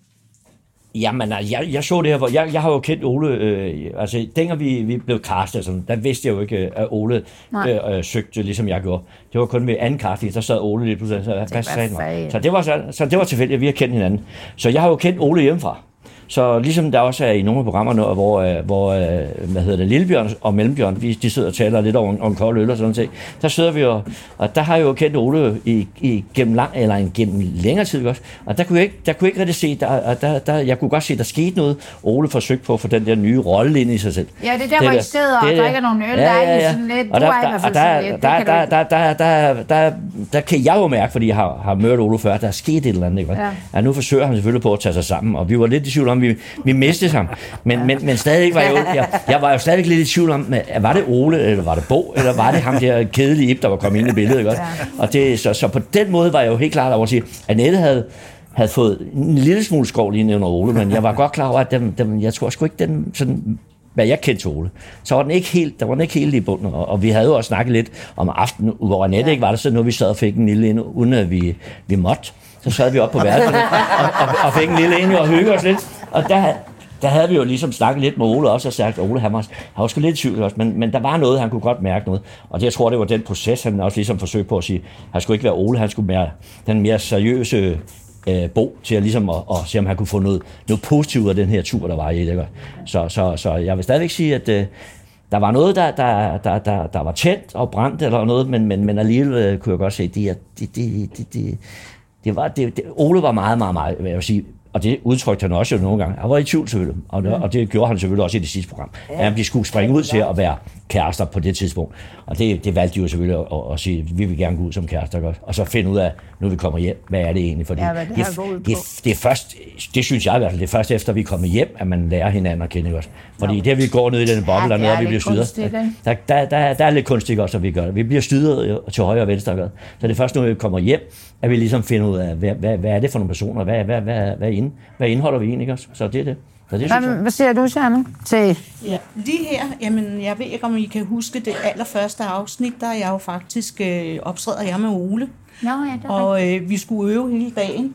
Jamen, jeg, jeg så det her, hvor jeg, jeg har jo kendt Ole, øh, altså dengang vi, vi blev castet, sådan, der vidste jeg jo ikke, at Ole øh, øh, søgte, ligesom jeg gjorde. Det var kun med anden kaffe, der sad Ole lidt pludselig, så hvad sagde mig? Så det var, så, så det var tilfældigt, at vi har kendt hinanden. Så jeg har jo kendt Ole hjemmefra. Så ligesom der også er i nogle af programmerne, hvor, hvor hvad hedder det, Lillebjørn og Mellembjørn, de, de sidder og taler lidt om, om kold øl og sådan noget, der sidder vi jo, og der har jeg jo kendt Ole i, i gennem lang, eller en gennem længere tid også, og der kunne jeg ikke, der kunne jeg ikke rigtig se, der, der, der, jeg kunne godt se, der skete noget. Ole forsøgte på at få den der nye rolle ind i sig selv. Ja, det er der, hvor I sidder og drikker nogle øl, der er sådan lidt, du er i hvert fald sådan lidt, det kan du ikke. Der kan jeg jo mærke, fordi jeg har, har mødt Ole før, der er sket et eller andet, ikke? Ja. Ja, nu forsøger han selvfølgelig på at tage sig sammen, og vi var lidt i tvivl om, vi, vi mistede ham, men, men, men stadig var jeg, jo, jeg, jeg var jo stadig lidt i tvivl om, var det Ole, eller var det Bo, eller var det ham der kedelige Ib, der var kommet ind i billedet, ikke? Og det, så, så på den måde var jeg jo helt klar over at sige, at Annette havde, havde fået en lille smule skov lige under Ole, men jeg var godt klar over, at dem, dem, jeg tror sgu ikke, den sådan, hvad jeg kendte til Ole, så var den ikke helt, der var den ikke helt i bunden, og, og vi havde jo også snakket lidt om aftenen, hvor Annette ja. ikke var der, så nu vi sad og fik en lille ind, uden at vi, vi måtte. Så sad vi op på værelset og, og, og fik en lille ind og hyggede os lidt. Og der, der havde vi jo ligesom snakket lidt med Ole også og sagt, at Ole han var, han var sgu lidt i tvivl også, men, men der var noget, han kunne godt mærke noget. Og det, jeg tror, det var den proces, han også ligesom forsøgte på at sige, han skulle ikke være Ole, han skulle være den mere seriøse øh, Bo til at, ligesom at, at se, om han kunne få noget, noget positivt ud af den her tur, der var i det. Så, så, så jeg vil stadigvæk sige, at øh, der var noget, der, der, der, der, der var tændt og brændt eller noget, men, men, men alligevel øh, kunne jeg godt se, at det, det, det, det, det Det var, det, det, Ole var meget, meget, meget, vil jeg sige, og det udtrykte han også jo nogle gange. Han var i tvivl selvfølgelig, og det, og det gjorde han selvfølgelig også i det sidste program. Ja, at vi skulle springe ud til at være kærester på det tidspunkt. Og det, det valgte de jo selvfølgelig at, at, at sige, at vi vil gerne gå ud som kærester, og så finde ud af, nu vi kommer hjem, hvad er det egentlig? Fordi ja, det, det, det, det, er først, det synes jeg i hvert fald, det er først efter vi kommer hjem, at man lærer hinanden at kende også. Fordi no. det, vi går ned i den boble, ja, dernede, og vi bliver styret. Der, der, der, der er lidt kunstigt også, at vi gør det. Vi bliver styret til højre og venstre. Så det er først, når vi kommer hjem, at vi ligesom finder ud af, hvad, hvad, hvad er det for nogle personer, hvad, hvad, hvad, hvad, ind, hvad indeholder vi egentlig også? Så det er det. Så det hvad, hvad siger du, Sjerne? Til? Ja, lige her, jamen, jeg ved ikke, om I kan huske det allerførste afsnit, der er jeg jo faktisk øh, optræder jeg med Ole. Nå, ja, det og øh, vi skulle øve hele dagen.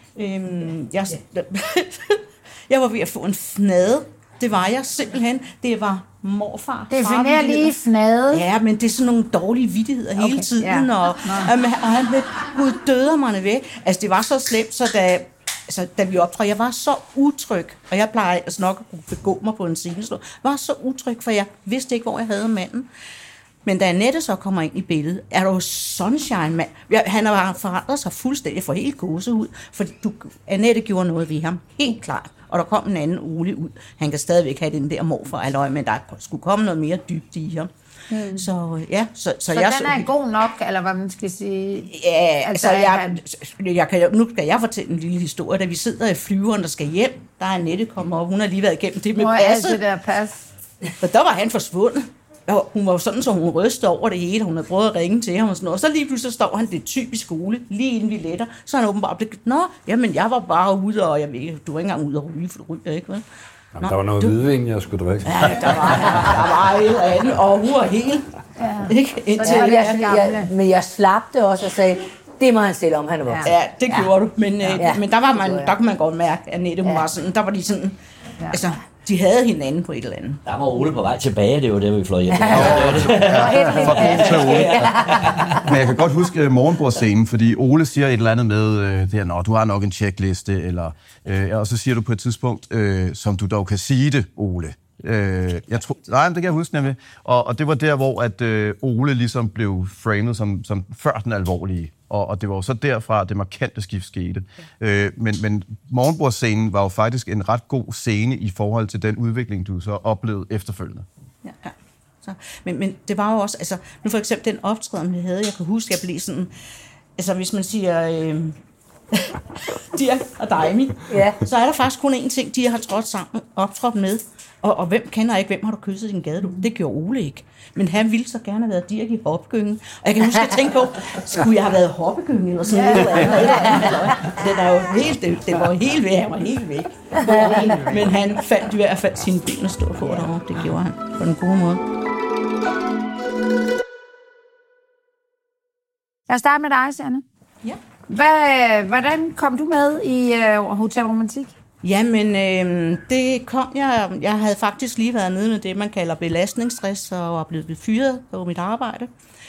Øhm, jeg, jeg var ved at få en fnade. Det var jeg simpelthen. Det var morfar. Det finder lige fnade. Ja, men det er sådan nogle dårlige vittigheder okay, hele tiden. Ja. Og, og, og han blev gud døder mig væk. Altså, det var så slemt, så da, altså, da vi optrådte, jeg var så utryg. Og jeg plejer altså nok at begå mig på en sceneslå. Jeg var så utryg, for jeg vidste ikke, hvor jeg havde manden. Men da Annette så kommer ind i billedet, er der jo sunshine, mand. Han har forandret sig fuldstændig for helt gåse ud, fordi du, Annette gjorde noget ved ham, helt klart. Og der kom en anden Ole ud. Han kan stadigvæk have den der morfar, men der skulle komme noget mere dybt i ham. Mm. Så ja, så, så, så jeg den er så, god nok, eller hvad man skal sige? Ja, altså, jeg, jeg kan, nu skal jeg fortælle en lille historie. Da vi sidder i flyveren, der skal hjem, der er Annette kommet op, hun har lige været igennem det med Nå, passet. det der pas. Og der var han forsvundet. Hun var sådan, så hun rystede over det hele. Hun havde prøvet at ringe til ham og sådan noget. Og så lige pludselig står han, det typisk skole, lige inden vi letter. Så er han åbenbart blevet, nå, jamen jeg var bare ude, og jeg ved, du var ikke engang ude at ryge, for du ryger ikke, vel? Jamen, der var noget du... hvidvin, jeg skulle drikke. Ja, der var, der var et eller andet, og hun var helt, ja. Ikke? Indtil jeg, jeg, jeg, men jeg slap det også og sagde, det må han stille om, han er voksen. Ja, det gjorde ja. du, men, ja. men der, var man, der kunne man godt mærke, at Annette, hun ja. var sådan, der var de sådan, ja. altså, de havde hinanden på et eller andet. Der var Ole på vej tilbage, det var det, vi fløj hjem. Ja, ja, det var det. For Ole. Men jeg kan godt huske morgenbordscenen, fordi Ole siger et eller andet med, det her, nå, du har nok en checkliste, eller, øh, og så siger du på et tidspunkt, øh, som du dog kan sige det, Ole. Øh, jeg tror, nej, det kan jeg huske nemlig. Og, og det var der, hvor at, øh, Ole ligesom blev framet som, som før den alvorlige. Og, og det var jo så derfra, at det markante skift skete. Ja. Øh, men men morgenbordscenen var jo faktisk en ret god scene i forhold til den udvikling, du så oplevede efterfølgende. Ja, ja. Så, men, men det var jo også, altså, nu for eksempel den optræden, vi havde, jeg kan huske, jeg blev sådan, altså hvis man siger, øh, Dirch og Daimi, ja. så er der faktisk kun én ting, de har trådt sammen, optrådt med, Og, og hvem kender ikke, hvem har du kysset i din gade? Det gjorde Ole ikke. Men han ville så gerne have været Dirk i hoppegyngen. Og jeg kan huske at tænke på, skulle jeg have været hoppegyngen eller sådan noget? Eller andet, eller andet. Den er jo helt, det, det var helt væk, han var helt væk. Men han fandt i hvert fald sine ben at stå på derovre. Det gjorde han på den gode måde. Jeg starter med dig, Sanne. Ja. Hvad, hvordan kom du med i uh, Hotel Romantik? Jamen, øh, det kom jeg... Jeg havde faktisk lige været nede med det, man kalder belastningsstress, og var blevet fyret på mit arbejde.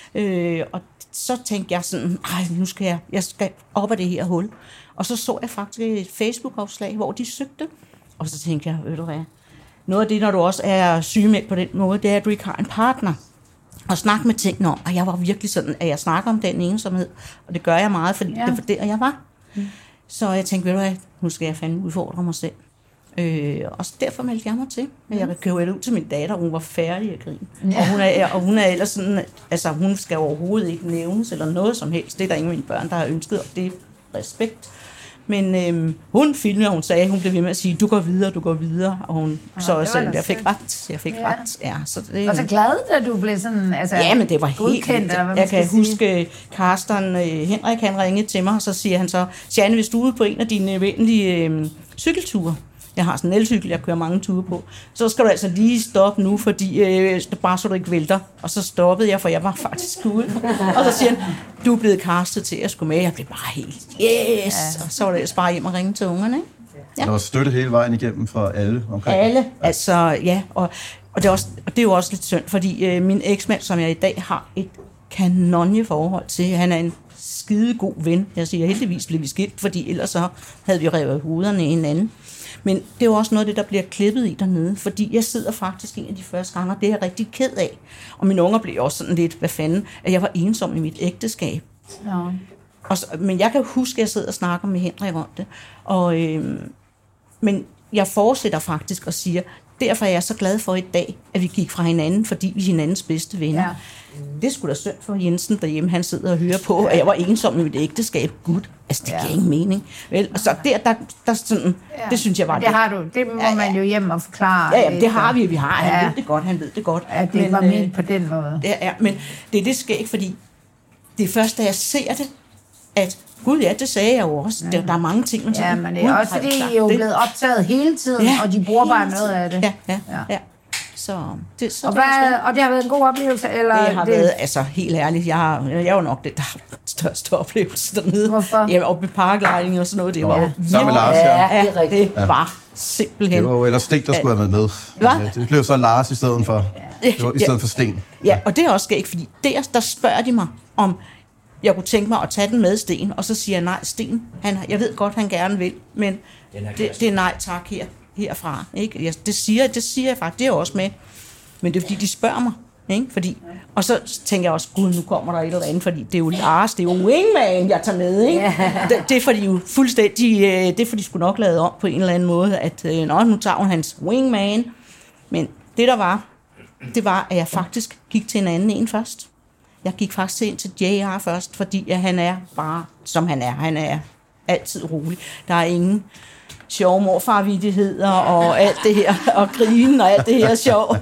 Øh, og så tænkte jeg sådan, ej, nu skal jeg, jeg skal op af det her hul. Og så så jeg faktisk et Facebook-opslag, hvor de søgte. Og så tænkte jeg, ved du hvad, noget af det, når du også er sygemeldt på den måde, det er, at du ikke har en partner. Og snakke med tingene om, og jeg var virkelig sådan, at jeg snakker om den ensomhed. Og det gør jeg meget, fordi ja. det var der, jeg var. Mm. Så jeg tænkte, ved du hvad, nu skal jeg fandme udfordre mig selv. Øh, og derfor meldte jeg mig til. Men jeg købte det ud til min datter, hun var færdig at grine. Ja. Og, hun er, og hun er ellers sådan, altså hun skal overhovedet ikke nævnes eller noget som helst. Det er der ingen af mine børn, der har ønsket, og det er respekt. Men øhm, hun filmede, og hun sagde, hun blev ved med at sige, du går videre, du går videre. Og hun ja, så også, jeg fik ret, jeg fik ja. ret. Ja, så det, og så glad, at du blev sådan, altså ja, men det var helt vildt. Jeg kan huske, Karsten øh, Henrik, han ringede til mig, og så siger han så, Janne, hvis du er ude på en af dine venlige øh, cykelture, jeg har sådan en elcykel, jeg kører mange ture på, så skal du altså lige stoppe nu, fordi øh, bare så du ikke vælter. Og så stoppede jeg, for jeg var faktisk ude. Og så siger han, du er blevet castet til at skulle med. Jeg blev bare helt, yes! Ja. Og så var det ellers bare hjem og ringe til ungerne, ikke? Ja. Der var støtte hele vejen igennem fra alle omkring. Alle, ja. altså ja. Og, og, det er også, og det er jo også lidt synd, fordi øh, min eksmand, som jeg i dag har et kanonje forhold til, han er en skide god ven. Jeg siger, heldigvis blev vi skilt, fordi ellers så havde vi revet hovederne i hinanden. Men det er jo også noget af det, der bliver klippet i dernede, fordi jeg sidder faktisk en af de første gange, og det er jeg rigtig ked af. Og mine unger blev også sådan lidt, hvad fanden, at jeg var ensom i mit ægteskab. Ja. Og så, men jeg kan huske, at jeg sidder og snakker med Henrik om det. Og, øh, men jeg fortsætter faktisk og siger, derfor er jeg så glad for i dag, at vi gik fra hinanden, fordi vi er hinandens bedste venner. Ja. Det er sgu da synd for Jensen derhjemme, han sidder og hører på, at jeg var ensom i mit ægteskab. Gud, altså det giver ja. ingen mening. Vel? Og så der, der, der sådan, ja. det synes jeg var det. Det har du, det må ja, man jo hjem og forklare. Ja, ja det har vi, vi har. Han ja. ved det godt, han ved det godt. Ja, det men, var ment på den måde. Ja, ja, men det er det sker ikke, fordi det er først, da jeg ser det, at gud ja, det sagde jeg jo også. Ja. Der, der er mange ting, man ja, men det er også fordi, I er jo blevet optaget hele tiden, ja, og de bruger bare noget af det. Ja, ja, ja. ja. Så det, så og, hvad, og det har været en god oplevelse? Eller det har det... været, altså helt ærligt, jeg, har, jeg er jo nok det, der har den største oplevelse dernede. Hvorfor? Ja, oppe i parklejning og sådan noget, det var ja. jo Sammen med Lars, ja. Ja, det, er det ja. var simpelthen. Det var jo ellers Sten, der skulle have været med. Hvad? Det blev så Lars i stedet for, ja. det var, i stedet for Sten. Ja, og det er også skægt, fordi der, der spørger de mig, om jeg kunne tænke mig at tage den med Sten, og så siger jeg, nej, Sten, han, jeg ved godt, han gerne vil, men det, det er nej tak her. herfra, ikke? Jeg, det, siger, det siger jeg faktisk, det er jeg også med. Men det er fordi, de spørger mig, ikke? Fordi, og så tænker jeg også, gud, nu kommer der et eller andet, fordi det er jo Lars, det er jo wingman, jeg tager med, ikke? Yeah. Det, det er fordi jo fuldstændig, det er fordi, de skulle nok lade om på en eller anden måde, at nå, nu tager hun hans wingman. Men det der var, det var, at jeg faktisk gik til en anden en først. Jeg gik faktisk ind til J R først, fordi at han er bare, som han er. Han er altid rolig. Der er ingen sjove morfarvidigheder og alt det her, og grinen og alt det her sjov.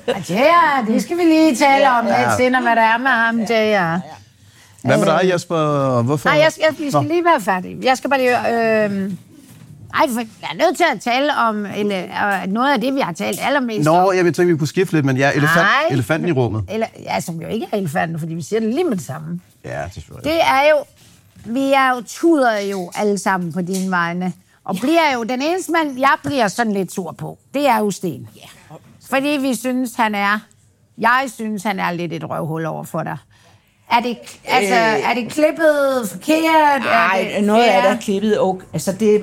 Ja, det skal vi lige tale om lidt senere, hvad der er med ham, ja. Ja. Hvad med dig, Jesper? Hvorfor? Nej, jeg skal, jeg skal lige være færdig. Jeg skal bare lige... Øh, ej, for jeg er nødt til at tale om eller, øh, noget af det, vi har talt allermest Nå, om. jeg vil tænke, vi kunne skifte lidt, men ja, elefant, elefanten i rummet. Eller, ja, som jo ikke er elefanten, fordi vi siger det lige med det samme. Ja, det er Det er jo... Vi er jo tuder jo alle sammen på dine vegne. Og ja. bliver jo... Den eneste mand, jeg bliver sådan lidt sur på, det er jo Sten. Ja. Fordi vi synes, han er... Jeg synes, han er lidt et røvhul over for dig. Er det, altså, øh, er det klippet forkert? Nej, noget af det er klippet. Og, altså, det...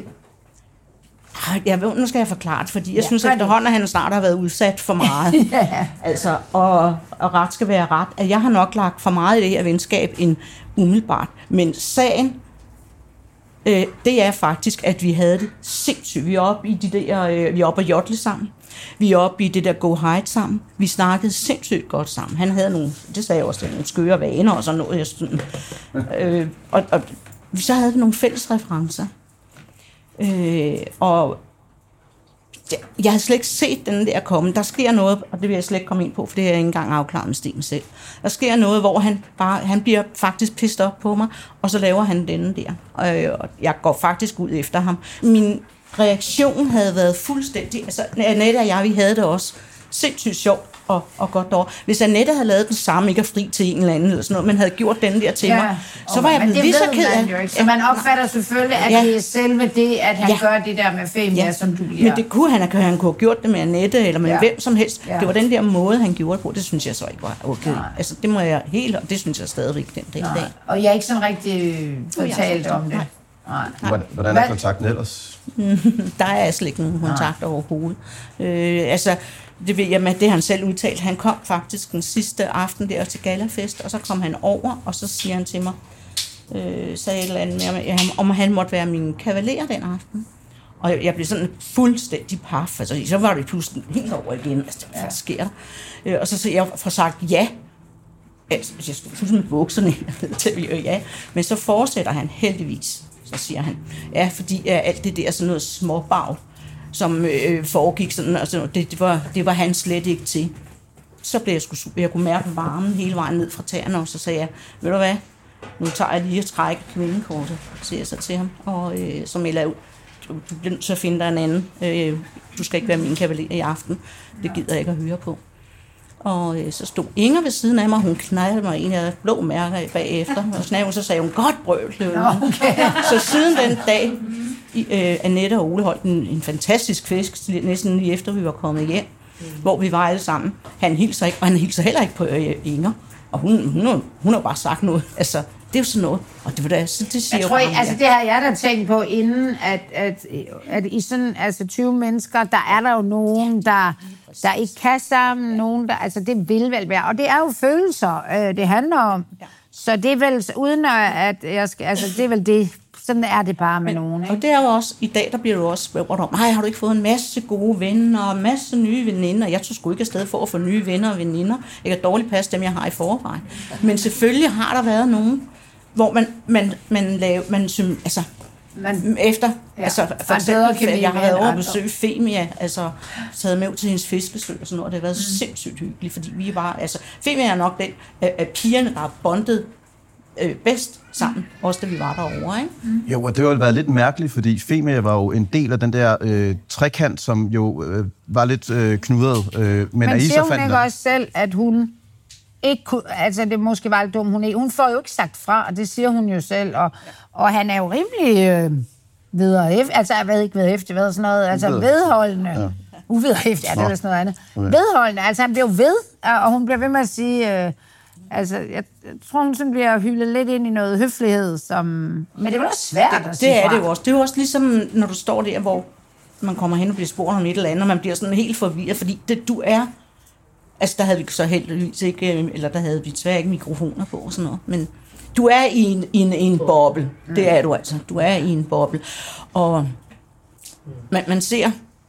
Jeg ved, nu skal jeg forklare det, fordi jeg ja, synes, at efterhånden, at han snart har været udsat for meget. ja. Altså, og, og ret skal være ret. At jeg har nok lagt for meget i det her venskab end umiddelbart. Men sagen, øh, det er faktisk, at vi havde det sindssygt. Vi er oppe i de der, øh, vi er oppe og jodle sammen. Vi er oppe i det der go hide sammen. Vi snakkede sindssygt godt sammen. Han havde nogle, det sagde jeg også, nogle skøre vaner og sådan noget. Jeg sådan, øh, og, og så havde vi nogle fælles referencer. Øh, og jeg havde slet ikke set den der komme. Der sker noget, og det vil jeg slet ikke komme ind på, for det har jeg ikke engang afklaret med Sten selv. Der sker noget, hvor han bare, han bliver faktisk pisset op på mig, og så laver han denne der. Og jeg går faktisk ud efter ham. Min reaktion havde været fuldstændig, altså Annette og jeg, vi havde det også sindssygt sjovt og, og godt over. Hvis Annette havde lavet den samme, ikke er fri til en eller anden, eller sådan noget, men havde gjort den der til ja, mig, så var jeg blevet lige så ked af. Så man opfatter selvfølgelig, at ja. det er selve det, at han ja. gør det der med Femia, ja. som du bliver. Men det kunne han, han kunne have gjort det med Annette, eller med ja. hvem som helst. Ja. Det var den der måde, han gjorde det på. Det synes jeg så ikke var okay. Nej. Altså, det må jeg helt, og det synes jeg stadigvæk den dag i dag. Og jeg er ikke sådan rigtig fortalt om det. Nej. Nej. Hvordan er kontakten ellers? Der er slet ikke nogen kontakt Nej. overhovedet. Øh, altså, det ved jeg med, det han selv udtalt. Han kom faktisk den sidste aften der til galafest, og så kom han over, og så siger han til mig, øh, sagde et eller andet med, om han måtte være min kavaler den aften. Og jeg, jeg blev sådan fuldstændig paf. Altså, så var det pludselig helt over igen. Altså, hvad sker der? Øh, og så så jeg får sagt ja. Altså, jeg stod fuldstændig med bukserne til ja. Men så fortsætter han heldigvis. Så siger han, ja, fordi ja, alt det der sådan noget småbagl, som øh, foregik sådan, altså, det, det, var, det var han slet ikke til. Så blev jeg sgu sur. Jeg kunne mærke varmen hele vejen ned fra tæerne, og så sagde jeg, ved du hvad, nu tager jeg lige at trække kvindekortet, siger jeg så til ham, og øh, så melder jeg ud, du, du bliver nødt til at finde dig en anden. Øh, du skal ikke være min kavaler i aften. Det gider jeg ikke at høre på. Og øh, så stod Inger ved siden af mig, hun knaldede mig en af blå mærker bagefter, og snav, så sagde hun, godt brøl, okay. Så siden den dag, øh, Annette og Ole holdt en, en fantastisk fest, næsten lige efter vi var kommet hjem, mm. hvor vi var alle sammen. Han hilser ikke, og han hilser heller ikke på øh, Inger, og hun, hun, hun, hun har bare sagt noget, altså, det er jo sådan noget, og det var da, det siger jeg tror, jeg, altså det har jeg da tænkt på inden, at, at, at i sådan, altså tyve mennesker, der er der jo nogen, der der ikke kan sammen, nogen der, altså det vil vel være, og det er jo følelser, øh, det handler om, ja. Så det er vel, uden at jeg skal, altså det er vel det, sådan er det bare med Men, nogen, ikke? Og det er jo også, i dag der bliver du også spurgt om, nej, har du ikke fået en masse gode venner, og en masse nye veninder, jeg tror sgu ikke afsted for at få nye venner og veninder, jeg kan dårligt passe dem, jeg har i forvejen, men selvfølgelig har der været nogen, hvor man, man, man laver, man, altså, Man, efter, ja. altså for eksempel, jeg har været over at besøge Femia, altså taget med ud til hendes fiskesø og sådan noget, det har været mm. sindssygt hyggeligt, fordi vi var, altså Femia er nok den af pigerne, der har bondet øh, bedst sammen, også da vi var derovre, ikke? Mm. Jo, og det har jo været lidt mærkeligt, fordi Femia var jo en del af den der øh, trekant, som jo øh, var lidt øh, knudret, øh, men, men siger hun ikke også selv, at hun ikke kunne, altså det måske var lidt dumt, hun ikke, hun får jo ikke sagt fra, og det siger hun jo selv, og, og han er jo rimelig øh, videre efter, altså jeg ved ikke ved efter, hvad sådan noget, altså vedholdende, ja. Uvedhæftig, ja, det er sådan noget andet, okay. Vedholdende, altså han bliver ved, og hun bliver ved med at sige, øh, altså jeg, jeg tror hun sådan bliver hyldet lidt ind i noget høflighed, som, men det er jo også svært det, at sige det er fra. det jo også, det er jo også ligesom, når du står der, hvor man kommer hen og bliver spurgt om et eller andet, og man bliver sådan helt forvirret, fordi det du er. Altså, der havde vi så heldigvis ikke, eller der havde vi desværre ikke mikrofoner på og sådan noget. Men du er i en, i en, i en boble. Det er du altså. Du er i en boble. Og man, man ser,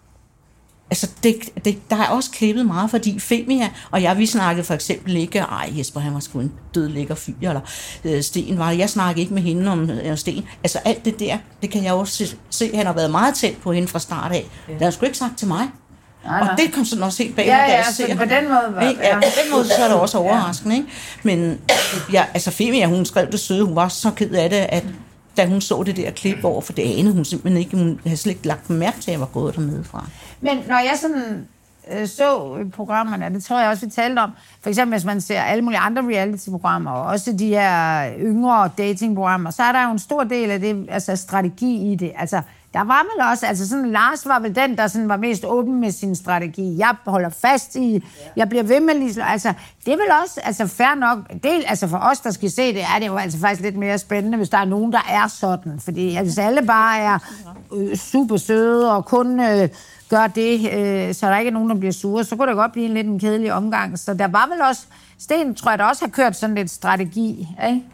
altså, det, det, der er også klippet meget, fordi Femia og jeg, vi snakkede for eksempel ikke, ej Jesper, han var sgu en død lækker fyr, eller øh, Sten var det. Jeg snakkede ikke med hende om øh, Sten. Altså, alt det der, det kan jeg også se, se han har været meget tæt på hende fra start af. Det har han sgu ikke sagt til mig. Nej, nej. Og det kom sådan også helt bag, ja, ja, ja, så på den måde var det. Ja, på den måde så er det også overraskende, ikke? Men ja, altså Femia, hun skrev det søde, hun var så ked af det, at da hun så det der klip over, for det anede hun simpelthen ikke, hun havde slet ikke lagt mærke til, at jeg var gået dernede fra. Men når jeg sådan øh, så programmerne, det tror jeg også, vi talte om, for eksempel hvis man ser alle mulige andre reality-programmer, og også de her yngre dating-programmer, så er der jo en stor del af det, altså strategi i det, altså der var vel også, altså sådan, Lars var vel den, der sådan var mest åben med sin strategi. Jeg holder fast i, jeg bliver ved med lige, altså, det er vel også, altså fair nok, det, altså for os, der skal se det, er det jo altså faktisk lidt mere spændende, hvis der er nogen, der er sådan. Fordi altså, alle bare er øh, super søde og kun øh, gør det, øh, så der ikke er nogen, der bliver sure, så kunne det godt blive en lidt en kedelig omgang. Så der var vel også, Sten tror jeg, der også har kørt sådan lidt strategi, ikke?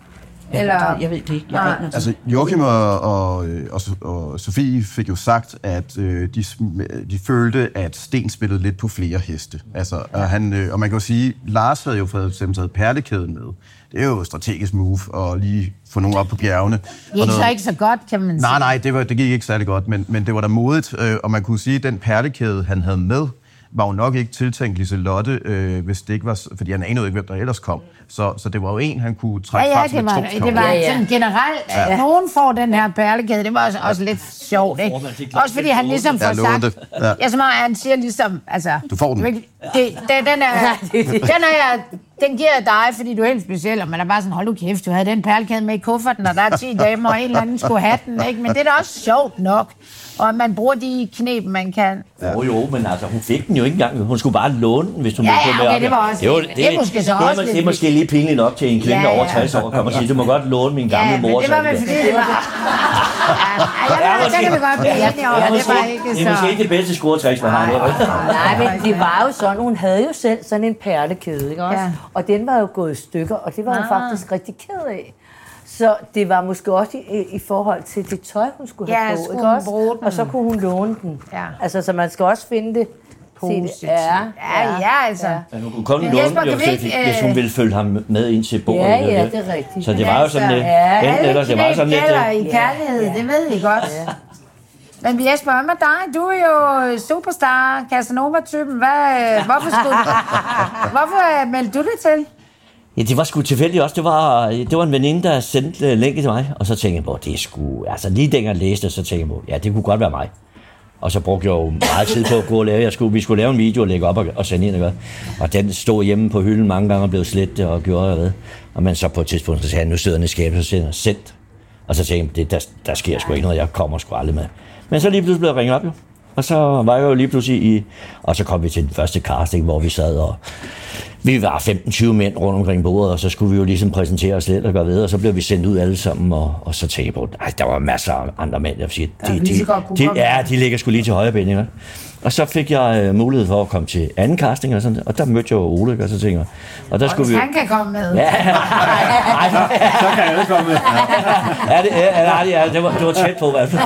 Eller? Jeg ved det ikke. Jeg aner det. Altså, Joachim og, og, og, og Sofie fik jo sagt, at øh, de, de følte, at Sten spillede lidt på flere heste. Altså, og, han, øh, og man kan jo sige, Lars havde jo for eksempel taget perlekæden med. Det er jo et strategisk move at lige få nogen op på bjergene. Det gik så ikke så godt, kan man sige. Nej, nej, det, var, det gik ikke særlig godt, men, men det var da modigt. Øh, og man kunne sige, at den perlekæde, han havde med, var jo nok ikke tiltænkt Liselotte, øh, hvis det ikke var... Fordi han anede ikke, hvem der ellers kom. Så, så det var jo en, han kunne trække ja, ja, frem som det var, et trumfkort. det var Ja, ja. sådan generelt, at ja. nogen får den her perlekæde. Det var også, også lidt sjovt, ikke? Også fordi han ligesom får sagt... Det. Ja. Ja, så meget, han siger ligesom... Altså, du får den. Det, det, den, er, den, er jeg, den giver jeg dig, fordi du er helt speciel. Og man er bare sådan, hold du kæft, du havde den perlekæde med i kufferten, og der er ti damer, og en eller anden skulle have den, ikke? Men det er da også sjovt nok. Og man bruger de knep, man kan. Ja. Jo, jo, men altså, hun fik den jo ikke engang. Hun skulle bare låne den, hvis hun ja, ville ja, med okay, det var også... Det, var, det, det er måske så det, også det, lidt... det er måske lige pinligt nok til en kvinde ja, ja. over tres år, kan man sige. Du må godt låne min gamle ja, mor. Ja, men det var vel fordi, det var... Ja, ja, det kan vi godt blive enige om, det var ikke så... Det er måske ikke det bedste scoretricks, man har. Nej, men det var jo sådan, hun havde jo selv sådan en perlekæde, ikke også? Ja. Og den var jo gået i stykker, og det var hun faktisk rigtig ked af. Så det var måske også i, i forhold til det tøj, hun skulle have ja, på, skulle ikke også? Bruge den. Og så kunne hun låne den. Ja. Altså, så man skal også finde det positivt. Ja, ja, ja, altså. Ja. Men hun kunne kun låne den, jo, hvis, hvis hun ville følge ham med ind til bordet. Ja, ja, det er rigtigt. Så det var jo sådan lidt... Ja, alle eller, det var sådan lidt, gælder i kærlighed, ja. Det ved I godt. Ja. Men Jesper, hvad med dig? Du er jo superstar, Casanova-typen. Hvad, hvorfor, skulle, hvorfor meldte du det til? Ja, det var sgu tilfældigt også. Det var, det var en veninde, der sendte længe til mig, og så tænkte jeg på, det er sgu... Altså lige dengang jeg læste, så tænkte jeg på, ja, det kunne godt være mig. Og så brugte jeg jo meget tid på at gå og lave. Jeg skulle, vi skulle lave en video og lægge op og, og sende ind, og, og den stod hjemme på hylden mange gange og blev slettet og gjorde jeg ved. Og man så på et tidspunkt, så sagde jeg, nu sidder den i skabet, og sender sendt. Og så tænkte jeg, det, der, der sker sgu ikke noget, jeg kommer sgu aldrig med. Men så lige pludselig blev jeg ringet op, jo. Og så var jeg jo lige pludselig i... Og så kom vi til den første casting, hvor vi sad og... Vi var femten tyve mænd rundt omkring bordet, og så skulle vi jo ligesom præsentere os lidt og gøre ved, og så blev vi sendt ud alle sammen, og, og så tænkte jeg på, at der var masser af andre mænd, jeg vil sige, de, ja, de, de, ja, de ligger sgu lige til højre ben, ikke? Og så fik jeg uh, mulighed for at komme til anden casting, og, sådan, og der mødte jeg jo Ole, og så tænkte jeg... Og der og skulle hvis vi... han kan komme med. Ja, nej, så kan jeg ikke komme med. Ja, det, ja, nej, ja, det, var, det var tæt på i hvert fald.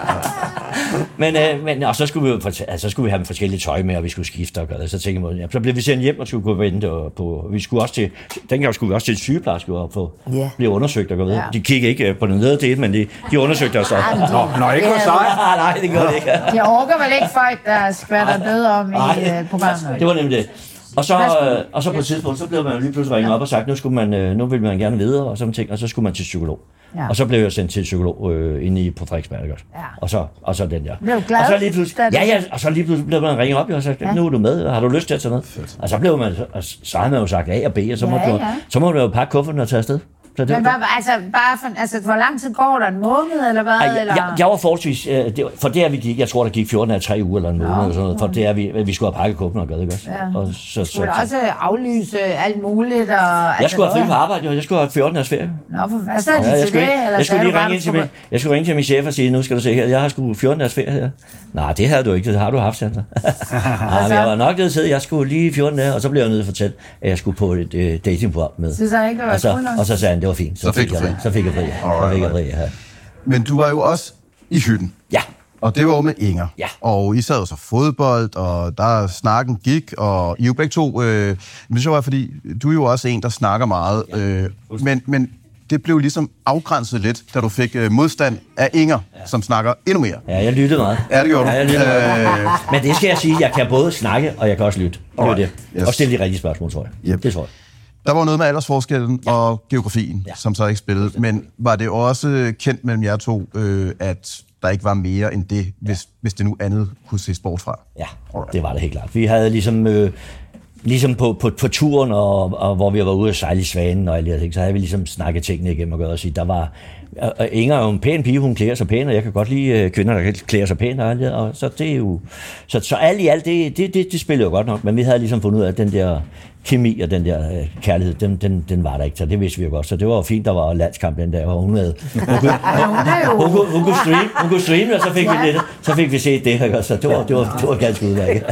Men, øh, men og så skulle vi jo altså, så skulle vi have forskellige tøj med, og vi skulle skifte og gøre det. Så tænkte jeg, ja, så blev vi sendt hjem og skulle gå vente på. Vi skulle også til dengang skulle vi også til en sygeplejerske og få yeah. blive undersøgt og gå ved. Ja. De kiggede ikke på den nedre del, men de, de undersøgte os også. Nå, nå, ikke hos dig. Nej, det gør det ikke. Jeg orker vel ikke folk, der skvatter døde om i uh, programmet. Det var nemlig det. Og så, øh, og så på et tidspunkt, så blev man lige pludselig ringet op og sagt, nu, skulle man, øh, nu ville man gerne videre, og sådan ting, og så skulle man til psykolog. Ja. Og så blev jeg sendt til psykolog øh, inde i på Frederiksberg, ja. og, så, og så den der. Blev du glad? Og så lige pludselig, ja, ja, og så lige pludselig blev man ringet op og sagt, ja. Nu er du med, har du lyst til at tage med? Fedt. Og så blev man, og så havde man jo sagt A og B, og så, ja, måtte, ja. Du, så måtte man jo pakke kufferten og tage afsted. Så det, men hvad, altså, bare for, altså, hvor lang tid går der? En måned, eller hvad? Ej, eller? Jeg, jeg var forholdsvis... Øh, det, for det er vi gik, jeg tror, der gik fjorten af tre uger eller en måned, ja, eller sådan noget, for det er vi, vi skulle have pakket kuffen og gøre det, ikke også? Ja. Og så, så, skulle så, også aflyse alt muligt? Og, jeg altså, skulle have fri på arbejde, jo. Jeg skulle have fjorten dages ferie. Nå, for hvad så er de ja, til det? Eller jeg skulle lige ringe ind til min, jeg skulle ringe til min chef og sige, nu skal du se her, jeg har sgu fjorten dages ferie her. Nej, det havde du ikke, det har du haft, Sandra. Nej, men jeg var nok nødt til, jeg skulle lige fjorten dage, og så blev jeg nødt til at fortælle, at jeg skulle på et uh, datingprogram med. Så så ikke, og, så, og så sagde han, det var fint. Så, så fik, fik jeg så fik jeg fri. Så fik jeg fri, ja. Men du var jo også i hytten. Ja. Og det var jo med Inger. Ja. Og I sad jo så fodbold, og der snakken gik, og I jo begge to... Øh, men det var fordi, du er jo også en, der snakker meget. Øh, men, men det blev ligesom afgrænset lidt, da du fik øh, modstand af Inger, ja. Som snakker endnu mere. Ja, jeg lyttede meget. Ja, det gjorde ja, du. Øh... Men det skal jeg sige, jeg kan både snakke, og jeg kan også lytte. Det er det. Yes. Og stille de rigtige spørgsmål, tror jeg. Yep. Det tror jeg. Der var noget med aldersforskellen ja. Og geografien, ja. Som så ikke spillede. Men var det også kendt mellem jer to, øh, at der ikke var mere end det, hvis, ja. Hvis det nu andet kunne ses bort fra? Ja, alright. Det var det helt klart. Vi havde ligesom... Øh, Ligesom på, på, på turen, og, og hvor vi var ude at sejle i Svanen og alt det ting, så havde vi ligesom snakket tingene igennem og gøre og sige, der var... Og Inger er jo en pæn pige, hun klæder sig pænt, og jeg kan godt lide kvinder, der klæder sig pænt og alt det, og så det er jo... Så, så alt i alt, det, det, det, det spillede jo godt nok, men vi havde ligesom fundet ud af, at den der kemi og den der øh, kærlighed, den, den, den var der ikke, så det vidste vi jo godt. Så det var jo fint, der var landskamp den dag, og hun havde... Hun kunne, hun, hun, hun, hun kunne streame, hun kunne streame, og så fik vi lidt, så fik vi set det her, så det var, det var, det var ganske udmærket.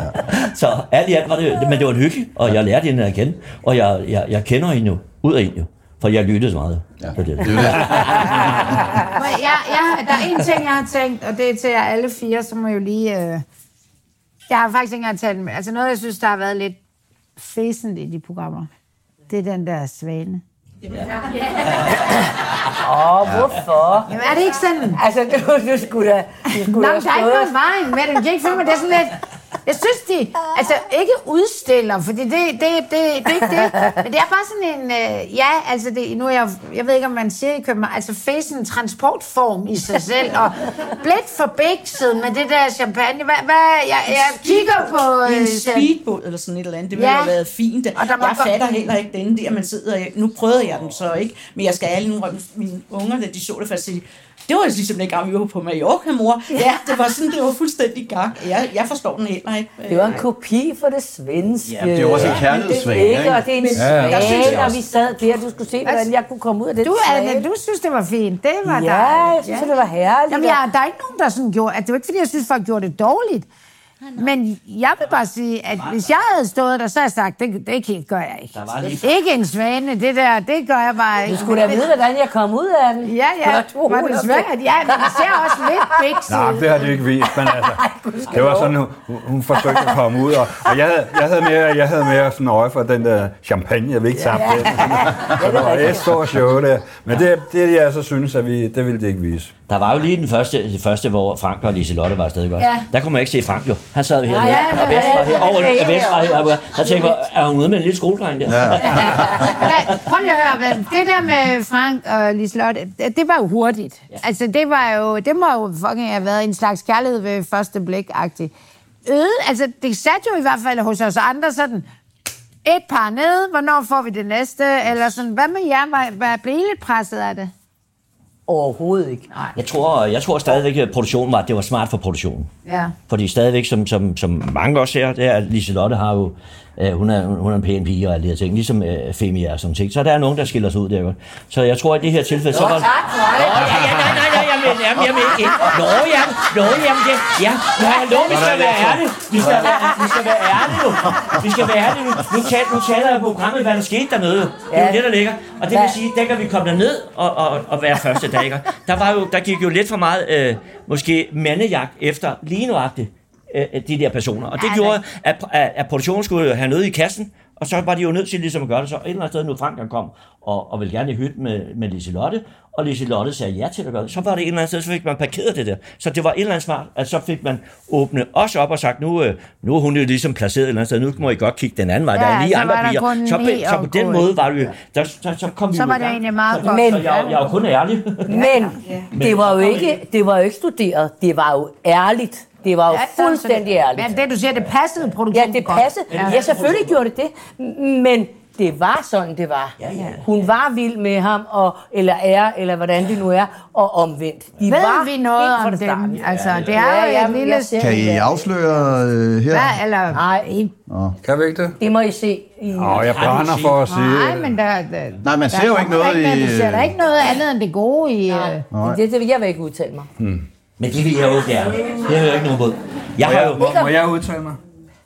Så alt i alt var det, men det var hyggeligt, og jeg lærte hende at kende, og jeg, jeg, jeg kender hende jo, ud af hende jo. For jeg lyttede meget. Ja. Det, det. Det er det. jeg, jeg, der er en ting, jeg har tænkt, og det er til jer alle fire, så må jeg jo lige... Øh... Jeg har faktisk ikke engang talt med... Altså noget, jeg synes, der har været lidt fæsent i de programmer, det er den der svane. Åh, oh, hvorfor? Jamen, er det ikke sådan? Altså, du, du skulle da... Du skulle Nå, da der er ikke noget vejen med det. Du kan ikke føle mig, det er sådan lidt... Jeg synes, de altså ikke udstiller, fordi det, det, det, det, det er ikke det. Men det er bare sådan en... Øh, ja, altså, det, nu er jeg... Jeg ved ikke, om man siger i København... Altså, fæsen en transportform i sig selv, og blæt forbikset med det der champagne. Hvad, hvad jeg, jeg kigger på... Øh, en speedbåd eller sådan et eller andet, det ville ja. have været fint. Og der må jeg godt... fatter heller ikke denne der, man sidder... Nu prøvede jeg den så ikke, men jeg skal alle nu rømme mine unger, da de så det, for at sige... Det var ligesom en gang, vi var på Mallorca, mor. Ja, det var sådan, det var fuldstændig gang. Jeg, jeg forstår den heller ikke. Det var en kopi for det svenske. Ja, det er også en kærlighedssvane, ikke? ikke? Og det er en Ja, ja. svane, og vi sad der. Du skulle se, hvordan jeg kunne komme ud af det. Du, Anne, du synes, det var fint. Det var ja, der. jeg synes, ja. det var herligt. Jamen, jeg, der er ikke nogen, der sådan gjorde... At det var ikke, fordi jeg synes, folk gjorde det dårligt. Men jeg vil bare sige, at hvis jeg havde stået der, så havde jeg sagt, det, det gør jeg ikke. Ikke en svane, det der, det gør jeg bare ikke. Du skulle da vide, hvordan jeg kom ud af den. Ja, ja, var det svært? Ja, men det ser også lidt bikset. Nej, det har det ikke vist, men altså, det var sådan, hun, hun forsøgte at komme ud, og, og jeg, havde, jeg, havde mere, jeg havde mere sådan øje for den der champagne, jeg vil ikke tabe den. Så det var et stort show der. Men det, det jeg så synes, at vi, det ville det ikke vise. Der var jo lige den første, det første, hvor Frank og Liselotte var afsted godt. Ja. Der kunne man ikke se Frank jo. Han sad her, ja, ja, ja, og Vest var her, og ja, ja, Vest var her. Der tænkte jeg, er hun ude med en lille skoledreng der? Ja. Prøv lige at høre, det der med Frank og Liselotte, det, det var jo hurtigt. Ja. Altså, det var jo, det må jo fucking have været en slags kærlighed ved første blik-agtigt. Øde, altså, det satte jo i hvert fald hos os andre sådan, et par nede, hvornår får vi det næste, eller sådan, hvad med jer, var, var blev I lidt presset af det? Overhovedet ikke. Nej. Jeg tror, jeg tror stadigvæk, at produktionen var, at det var smart for produktionen. Ja. Fordi stadigvæk, som, som, som mange også ser, det er, at Liselotte har jo, øh, hun, er, hun er en pæn pige og alle de her ting, ligesom øh, Femi er og sådan ting. Så der er nogen, der skiller sig ud der godt. Så jeg tror, at det her tilfælde, så var... Nå, tak for det. Nå, ja, ja, nej, nej, nej, jeg mener, jeg mener ikke. Nå, jamen, nå, jamen, det, ja, nå, hallo, vi skal være ærlige. Vi skal være, vi skal være ærlige nu. Vi skal være ærlige nu. Nu, tal, nu taler jeg på programmet, hvad der skete dernede. Det er jo det, der ligger. Og det vil sige, dengang vi kom derned og, og, og være første dag, der, var jo, der gik jo lidt for meget, øh, måske mandejagt efter lige nuagtigt øh, de der personer. Og det ja, gjorde, at, at, at produktionen skulle have noget i kassen, og så var de jo nødt til ligesom at gøre det. Så et eller andet sted, nu Frank kom og, og ville gerne i hytte med, med Liselotte, og Liselotte sagde ja til at gøre det. Så var det et eller andet sted, så fik man parkeret det der. Så det var et eller andet smart, at så fik man åbnet os op og sagt, nu, øh, nu er hun jo ligesom placeret et eller andet sted, nu må I godt kigge den anden vej. Ja, der er lige andre piger. Så, på, så på den måde var det jo, der, så, så kom vi så jo var det egentlig meget så, godt. Men, så jeg, jeg er jo kun ærlig. Men det var jo ikke, det var jo ikke studeret, det var jo ærligt. Det var jo ja, fuldstændig ærligt. Men det, du siger, det passede produktionen. Ja, det passede. Ja, ja, selvfølgelig gjorde det det. Men det var sådan, det var. Ja, ja. Hun var vild med ham, og, eller er, eller hvordan det nu er, og omvendt. De Ved var vi noget om dem? Start. Altså, det er ja, jo ja, et lille... Kan I afsløre øh, her? Hvad, eller... Nej. Nå. Kan vi ikke det? Det må I se. I... Åh, jeg brænder for at sige Nej, men der... der Nej, man ser jo ikke noget i... Du ser der ikke noget andet end det gode i... Nej. Det, det, jeg vil ikke udtale mig. Hmm. Men det vil jeg jo gerne. Det er jo ikke noget mod. Jeg må, har jeg, jo... må, må jeg udtale mig?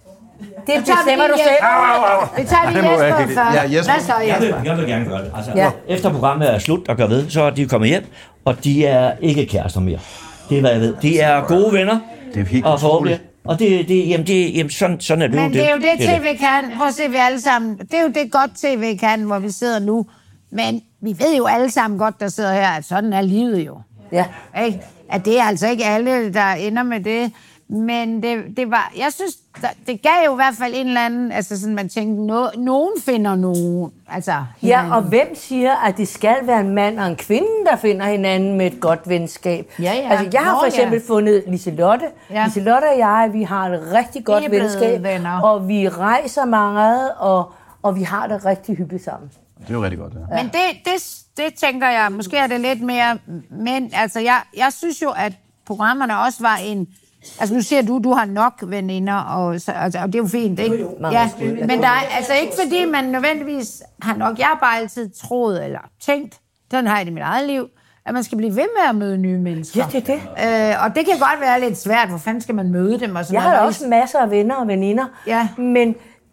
Det bestemmer du selv. Det tager vi Jesper før. Ja, Jesper. Hvad så, Jesper? Jeg vil, jeg vil gerne gøre det. Altså, ja. Efter programmet er slut og gør ved, så er de kommet hjem, og de er ikke kærester mere. Det er, hvad jeg ved. De er gode venner. Det er helt og utroligt. Og det, det, jamen, det, jamen sådan, sådan er det. Men det er jo det, det tv kan. Prøv at se, vi alle sammen. Det er jo det godt tv kan, hvor vi sidder nu. Men vi ved jo alle sammen godt, der sidder her, at sådan er livet jo. Ja. Ikke? At det er altså ikke alle, der ender med det. Men det, det var, jeg synes, det gav jo i hvert fald en eller anden, altså sådan, man tænkte, no, nogen finder nogen, altså hinanden. Ja, og hvem siger, at det skal være en mand og en kvinde, der finder hinanden med et godt venskab? Ja, ja. Altså, jeg har for eksempel ja. fundet Liselotte. Ja. Liselotte og jeg, vi har et rigtig godt venskab, venner. og vi rejser meget, og, og vi har det rigtig hyggeligt sammen. Det er jo rigtig godt, ja. Men det, det, det tænker jeg, måske er det lidt mere, men altså, jeg, jeg synes jo, at programmerne også var en... Altså nu siger du, du har nok veninder, og, så, altså, og det er jo fint, ikke? Jo, jo. Ja, men der er altså ikke fordi, man nødvendigvis har nok. Jeg har bare altid troet, eller tænkt, sådan har jeg det i mit eget liv, at man skal blive ved med at møde nye mennesker. Ja, det er det. Øh, og det kan godt være lidt svært, hvor fanden skal man møde dem? Og sådan jeg noget. har også masser af venner og veninder, ja. men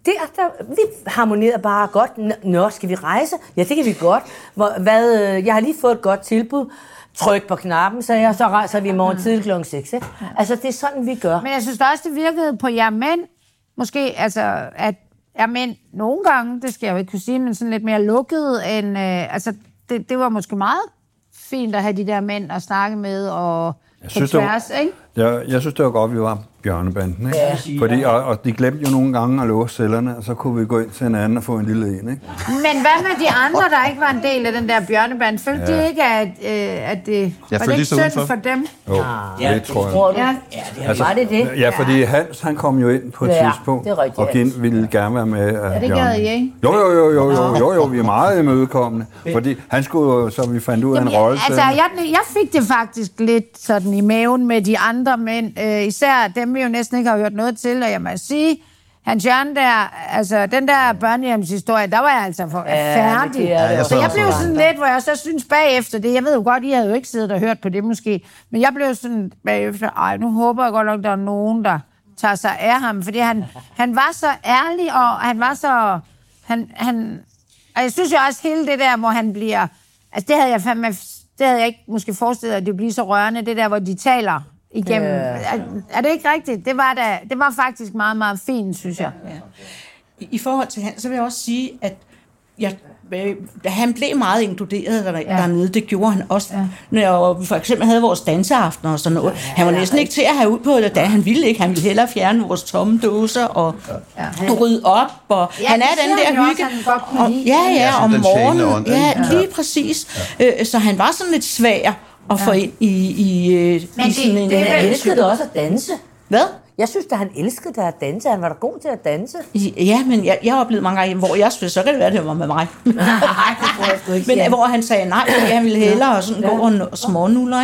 der, der, vi harmonerede bare godt. Nå, skal vi rejse? Ja, det kan vi godt. Hvor, hvad, jeg har lige fået et godt tilbud. Tryk på knappen, sagde jeg, så rejser vi i morgen tidlig klokken seks. Ikke? Altså, det er sådan, vi gør. Men jeg synes også, det virkede på jer mænd, måske, altså, at er mænd nogle gange, det skal jeg jo ikke kunne sige, men sådan lidt mere lukkede, end, øh, altså, det, det var måske meget fint at have de der mænd at snakke med, og jeg synes, på tværs, var, ikke? Jeg, jeg synes, det var godt, vi var bjørnebanden, ikke? Ja. Fordi, og, og de glemte jo nogle gange at låse cellerne, og så kunne vi gå ind til en anden og få en lille en, ikke? Men hvad med de andre, der ikke var en del af den der bjørneband? Følte ja. de ikke, at, øh, at det jeg var det ikke synd for dem? Jo, ja, det tror jeg. Tror du? Ja, ja det altså, var det det? Ja, fordi Hans, han kom jo ind på et ja, tidspunkt, og Gin ville gerne være med. Ja, det gad I, ikke? Jo, jo, jo, jo, jo, jo, jo, vi er meget imødekommende. Fordi han skulle jo, så vi fandt ud af en rolle. Altså, jeg, jeg fik det faktisk lidt sådan i maven med de andre mænd, øh, især dem, vi jo næsten ikke har hørt noget til, og jeg må sige, Hans Jørgen der, altså den der børnehjemshistorie, der var jeg altså for, ja, færdig. Det det. Ja, så jeg blev sådan lidt, hvor jeg så synes bagefter det, jeg ved jo godt, I havde jo ikke siddet og hørt på det måske, men jeg blev sådan bagefter, ej, nu håber jeg godt nok, der er nogen, der tager sig af ham, fordi han, han var så ærlig, og han var så, han, han, og jeg synes jo også hele det der, hvor han bliver, altså det havde jeg fandme, det havde jeg ikke måske forestillet, at det bliver så rørende, det der, hvor de taler igennem. Ja. Er, er det ikke rigtigt? Det var, da, det var faktisk meget, meget fint, synes jeg. Ja, ja. I, I forhold til Hans, så vil jeg også sige, at jeg, øh, han blev meget inkluderet der, ja. dernede. Det gjorde han også. Ja. Når vi for eksempel havde vores danseaftener og sådan noget. Ja, han var næsten ikke til at have ud på det, da han ville ikke. Han ville hellere fjerne vores tomme dåser og ja. rydde op. Og ja, han er den der hygge. Og, ja, ja, ja, om morgenen. Ja, lige ja. præcis. Ja. Øh, så han var sådan lidt svær at få ind i, i, i sådan en... Men han elskede også at danse. Hvad? Jeg synes, at han elskede at danse. Han var da god til at danse. Ja, men jeg, jeg har oplevet mange gange, hvor jeg synes, så kan det være, det var med mig. Nej, det tror jeg sgu ikke. Men hvor han sagde nej, fordi han ville hellere og sådan ja. gå og smånuller,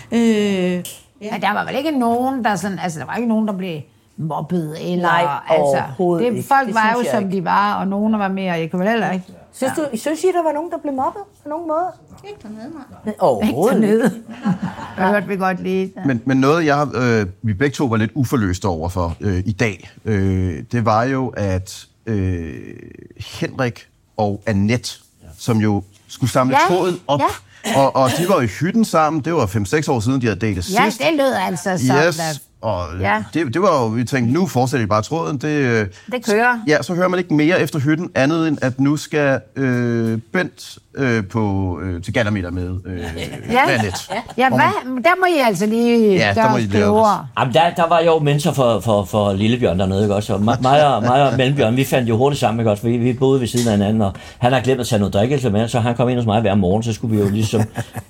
ikke? Øh, ja. Men der var vel ikke nogen, der sådan... Altså, der var ikke nogen, der blev mobbet eller... Nej, altså, det, det, folk det var jo, som ikke. de var, og nogen der var mere... Jeg kunne vel heller ikke... Synes, ja. du, synes I, der var nogen, der blev mobbet på nogen måde? Ikke dernede, nej. Overhovedet ikke. Det hørte vi godt lige. Ja. Men, men noget, jeg, øh, vi begge to var lidt uforløste over for øh, i dag, øh, det var jo, at øh, Henrik og Annette, som jo skulle samle ja. tråden op, ja. og, og de var i hytten sammen. Det var fem seks år siden, de havde datet ja, sidst. Ja, det lød altså sådan. Yes. Og ja. det, det var jo, vi tænkte, nu fortsætter I bare tråden. Det, det kører. Ja, så hører man ikke mere efter hytten, andet end at nu skal øh, Bent øh, på, øh, til Gallameter med øh, ja. Annette. Ja, ja hvad? Der må I altså lige ja, gøre os klogere. Jamen, der, der var jo mennesker for, for, for Lillebjørn dernede, ikke også? Og mig, og, mig og Mellembjørn, vi fandt jo hurtigt sammen, ikke også? Vi, vi boede ved siden af hinanden, og han har glemt at tage noget drikkelse med, så han kom ind hos mig hver morgen, så skulle vi jo ligesom...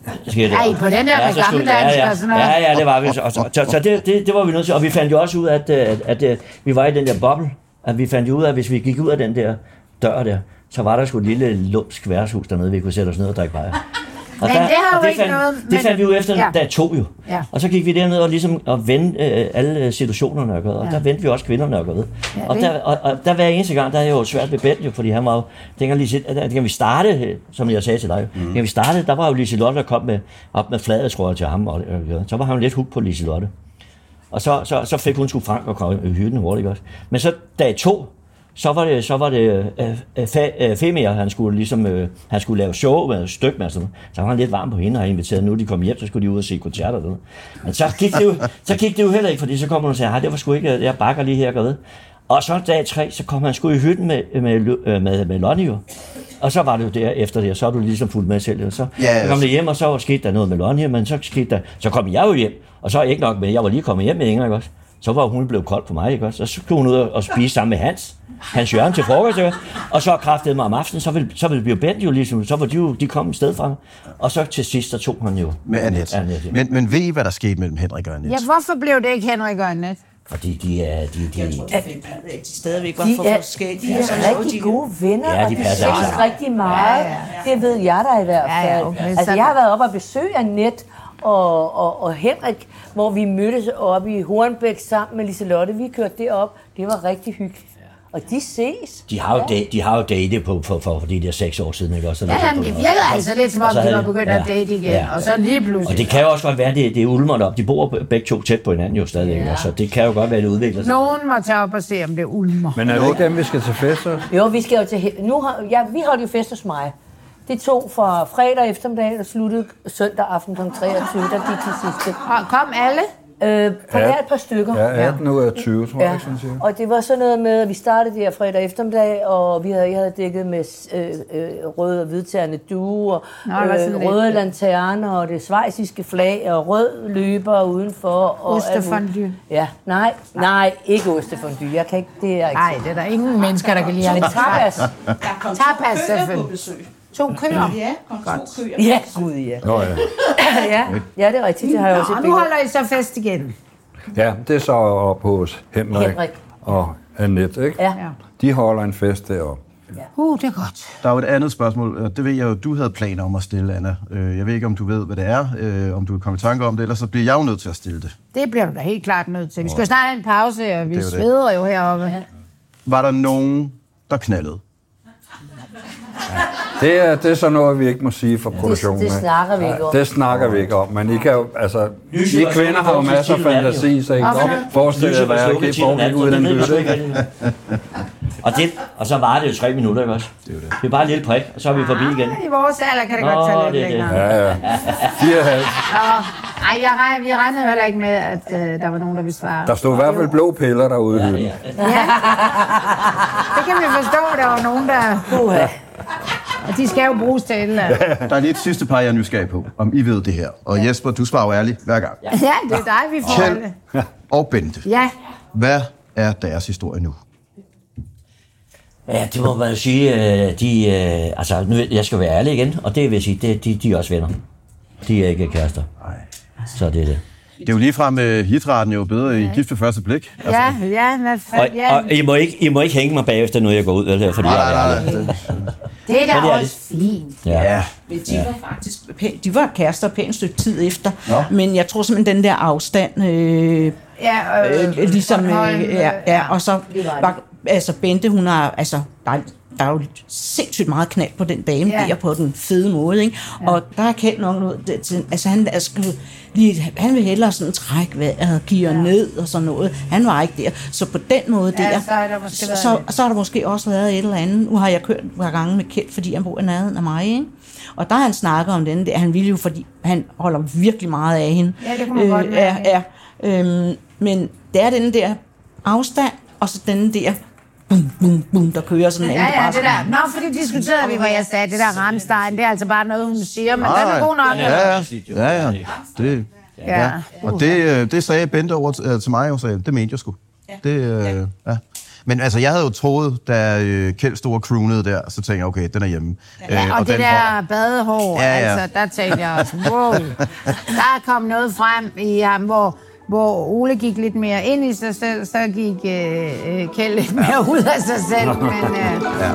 Ej, på den der ja, gamle ja, ja, og sådan noget. Ja, ja, det var vi. Så, så, så, så det, det, det var vi nødt til, og vi fandt jo også ud af, at, at, at, at vi var i den der boble, at vi fandt jo ud af, at hvis vi gik ud af den der dør der, så var der sgu et lille lumsk værtshus dernede, vi kunne sætte os ned og drikke bajer. Men der, det har jo det ikke fandt, noget... Det fandt vi jo efter ja. dag to jo. Ja. Og så gik vi derned og ligesom og vendte øh, alle situationerne og, og ja. der vendte vi også kvinderne og ved. Ja, og, der, og, og der hver eneste gang, der er jo svært ved Bent jo, fordi han var jo... Dengang, lige, dengang vi startede, som jeg sagde til dig, mm. dengang vi startede, der var jo Liselotte, der kom med, op med flade, tror jeg, til ham. Og, og, så var han lidt hooked på Liselotte. Og så, så, så fik hun sgu Frank og komme i hytten hurtigt også. Men så dag to, så var det, så var det øh, øh, Femia, han skulle ligesom, øh, han skulle lave show med et stykke med sådan. Så var han lidt varm på hende og inviteret. Nu de kom hjem, så skulle de ud og se koncerter. Der. Men så gik det jo, så gik det jo heller ikke, fordi så kom hun og sagde, det var sgu ikke, jeg bakker lige her, gør ved. Og så dag tre, så kom han sgu i hytten med, med, med, med, med Lonnie jo. Og så var det jo der efter det, og så er du ligesom fuldt med selv. Og så yeah. kom det hjem, og så skete der noget med Lonnie, men så skete der, så kom jeg jo hjem, og så ikke nok med, jeg var lige kommet hjem med Inger, ikke også? Så var hun blevet kold på mig, ikke også? Og så skulle hun ud og spise sammen med Hans. Hans Jørgen til frokost, ikke? Og så kræftede mig om aftenen, så ville, så ville blive Bent jo ligesom, så var de jo, de kom et sted fra. Og så til sidst, så tog han jo... Med Annette. Annette. Men, men ved I, hvad der skete mellem Henrik og Annette? Ja, hvorfor blev det ikke Henrik og Annette? Fordi de er... De, de, jeg tror, de, de, de stadigvæk var de for er, forskellige. De er, de er rigtig gode venner, ja, de og de ses rigtig meget. Ja, ja, ja. Det ved jeg da i hvert fald. Ja, ja, okay. Altså, jeg har været oppe og besøge Annette og, og, og Henrik, hvor vi mødtes oppe i Hornbæk sammen med Liselotte. Vi kørte derop. Det var rigtig hyggeligt. Og de ses. De har jo, ja. de har jo datet på, for, for, for de der seks år siden, ikke også? Ja, jamen, det virker altså lidt som om, de var begyndt ja, at date igen, ja. Og så lige pludselig. Og det kan jo også godt være, det, det er ulmer op. De bor begge to tæt på hinanden jo stadig, ja. Så det kan jo godt være, det udvikler sig. Nogen må tage op og se, om det er ulmer. Men er det ikke dem, vi skal til fester? Jo, vi skal jo til... Nu har, ja, vi holdt jo fest hos mig. Det tog fra fredag eftermiddag og sluttede søndag aften kl. treogtyve, der gik til sidste. Og kom alle? Øh, på hver et par stykker. Ja, atten ud af tyve, tror jeg, ja. sådan siger. Og det var sådan noget med, at vi startede der fredag eftermiddag, og vi havde, jeg havde dækket med øh, øh, røde og hvidtærende due, og Nå, øh, røde lanterner, og det schweiziske flag, og rød løber udenfor. Ostefondue. Ja, nej, nej, ikke ostefondue. Jeg kan ikke, det er ikke. Nej, det er der ingen mennesker, der kan lide. Men tapas. Tapas, selvfølgelig. To køer? Ja, kom to køer. Ja, gud ja. Nå, ja. ja. Ja, det er rigtigt. Det har jeg også set. Og nu holder I så fest igen? Ja, det er så op hos Henrik, Henrik. og Annette, ikke? Ja. De holder en fest deroppe. Ja. Uh, det er godt. Der er jo et andet spørgsmål. Det ved jeg jo, du havde planer om at stille, Anna. Jeg ved ikke, om du ved, hvad det er, om du er kommet i tanke om det, eller så bliver jeg jo nødt til at stille det. Det bliver du da helt klart nødt til. Vi skal jo snart have en pause, og vi sveder jo heroppe. Var der nogen, der knaldede? Det er, det er sådan noget, vi ikke må sige for produktionen. Det, det snakker vi ikke om. Det snakker vi ikke om, men I kan jo, altså, I kvinder har jo masser af fantasi, så I kan godt forestille jer, hvad jeg kan foregik ud i den bytte. Og, det, og så var det jo tre minutter, ikke også? Det er, det. det er bare et lille prik, og så er vi forbi igen. I vores alder kan det Nå, godt tage lidt det, længere. Ja, ja. Fire og halv. Ej, jeg regner, vi regnede heller ikke med, at øh, der var nogen, der ville svare. Der stod i hvert fald blå piller derude i hylden. Ja, ja. Ja. Det kan vi forstå, at der var nogen, der... Uh, og de skal jo bruges til et eller andet. Der er lige et sidste par, jeg er nysgerrig på, om I ved det her. Og Jesper, du svarer jo ærligt hver gang. Ja, det er dig, vi får alle. Kjeld og Bente. Ja. Hvad er deres historie nu? Ja, det må man jo sige. De, altså, nu, jeg skal være ærlig igen, og det vil sige, det, de, de er også venner. De er ikke kærester. Nej. Så det er det. Det er jo ligefrem med hitraten jo bedre i gift ved første blik. Altså. Ja, ja, hvad og, ja. Og I må, ikke, I må ikke hænge mig bagefter, når jeg går ud, eller, fordi nej, jeg er nej, nej. Det er da også fint. Ja. ja. Men de var faktisk de var kærester pænt stykke tid efter, Nå. Men jeg tror simpelthen, den der afstand, øh, ja, øh, øh, ligesom, øh, ja, ja, og så var, altså Bente, hun har, altså, der er, der er jo sindssygt meget knald på den dame, ja. Der på den fede måde, ikke? Ja. Og der er kendt nok noget, det, altså han, altså, lige, han vil hellere sådan trække vejret, give ja. Ned og sådan noget. Han var ikke der. Så på den måde ja, der, så er der måske så, så, så har der måske også været et eller andet. Nu har jeg kørt et par gange med Kjeld, fordi han bor i nærheden af mig, ikke? Og der har han snakket om den der. Han ville jo, fordi han holder virkelig meget af hende. Ja, det kunne man øh, godt ja, ja. Øhm, men det er den der afstand, og så den der bum, bum, bum, der kører sådan en ja, ja, det der. Nå, fordi diskuterede vi, hvor jeg sagde, det der Rammstein, det er altså bare noget, hun siger, men den er god nok. Ja, ja, ja, ja. Det, ja. Ja. Og det, det sagde Bente over til mig, og sagde, det mente jeg sgu. Det, øh, ja. Men altså, jeg havde jo troet, da øh, Kjeld stod og croonede der, så tænkte jeg, okay, den er hjemme. Ja, og, og det der badehår, ja, ja. Altså, der tænkte jeg også, wow, der kom noget frem i ham, hvor... hvor Ole gik lidt mere ind i sig selv, så gik øh, Kjeld lidt mere ud af sig selv. Men, øh... ja.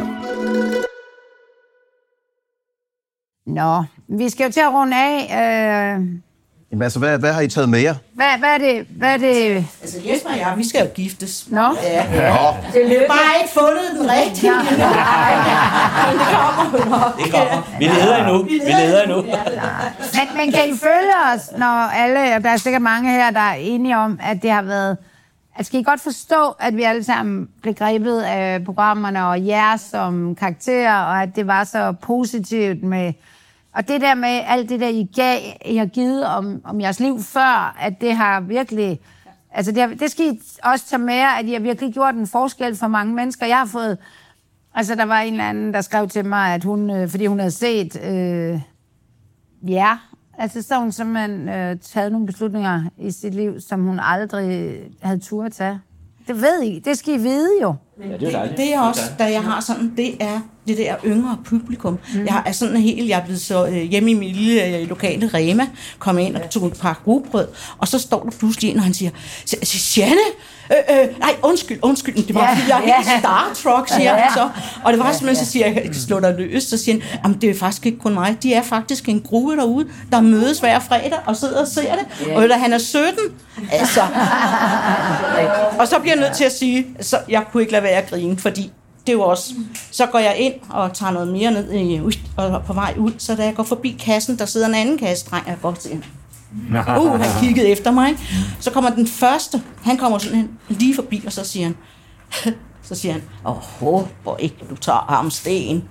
Nå, vi skal jo til at runde af. Øh... Jamen altså, hvad, hvad har I taget med jer? Hvad, hvad er det? Hvad er det? Altså, Jesper og jeg, vi skal jo giftes. Nå? Ja. Ja. Det er bare ikke fundet den rigtige. Ja. Det kommer nok. Det kommer. Vi leder endnu. Vi leder endnu. Ja. Men, men kan I følge os, når alle, og der er sikkert mange her, der er enige om, at det har været... Altså, skal I godt forstå, at vi alle sammen blev grebet af programmerne og jer som karakterer, og at det var så positivt med... Og det der med alt det der, I, gav, I har givet om, om jeres liv før, at det har virkelig... Altså, det, har, det skal I også tage med, at I har virkelig gjort en forskel for mange mennesker. Jeg har fået... Altså, der var en eller anden, der skrev til mig, at hun, fordi hun havde set... Øh, ja, altså, så hun simpelthen øh, taget nogle beslutninger i sit liv, som hun aldrig havde tur at tage. Det ved I. Det skal I vide jo. Ja, det, er det, det er også, da jeg har sådan, det er det der yngre publikum. Mm. Jeg er sådan helt, jeg er blevet så øh, hjemme i min lille øh, lokale Rema, kom ind og tog et par rugbrød, og så står der pludselig en, og han siger, Janne, øh, øh, nej, undskyld, undskyld, det var fordi, jeg er helt Star Trek, siger han så. Og det var simpelthen, så siger jeg, jeg kan slå dig løs, så siger han, jamen det er faktisk ikke kun mig, de er faktisk en gruppe derude, der mødes hver fredag og sidder og ser det, og eller han er sytten, altså. Og så bliver jeg nødt til at sige, så jeg kunne ikke lade være være at grine, fordi det er jo også... Så går jeg ind og tager noget mere ned i, og på vej ud, så da jeg går forbi kassen, der sidder en anden kassedreng, jeg går til Uh, han kiggede efter mig. Så kommer den første, han kommer sådan lige forbi, og så siger han, så siger han, åh, håber ikke, du tager ham sten.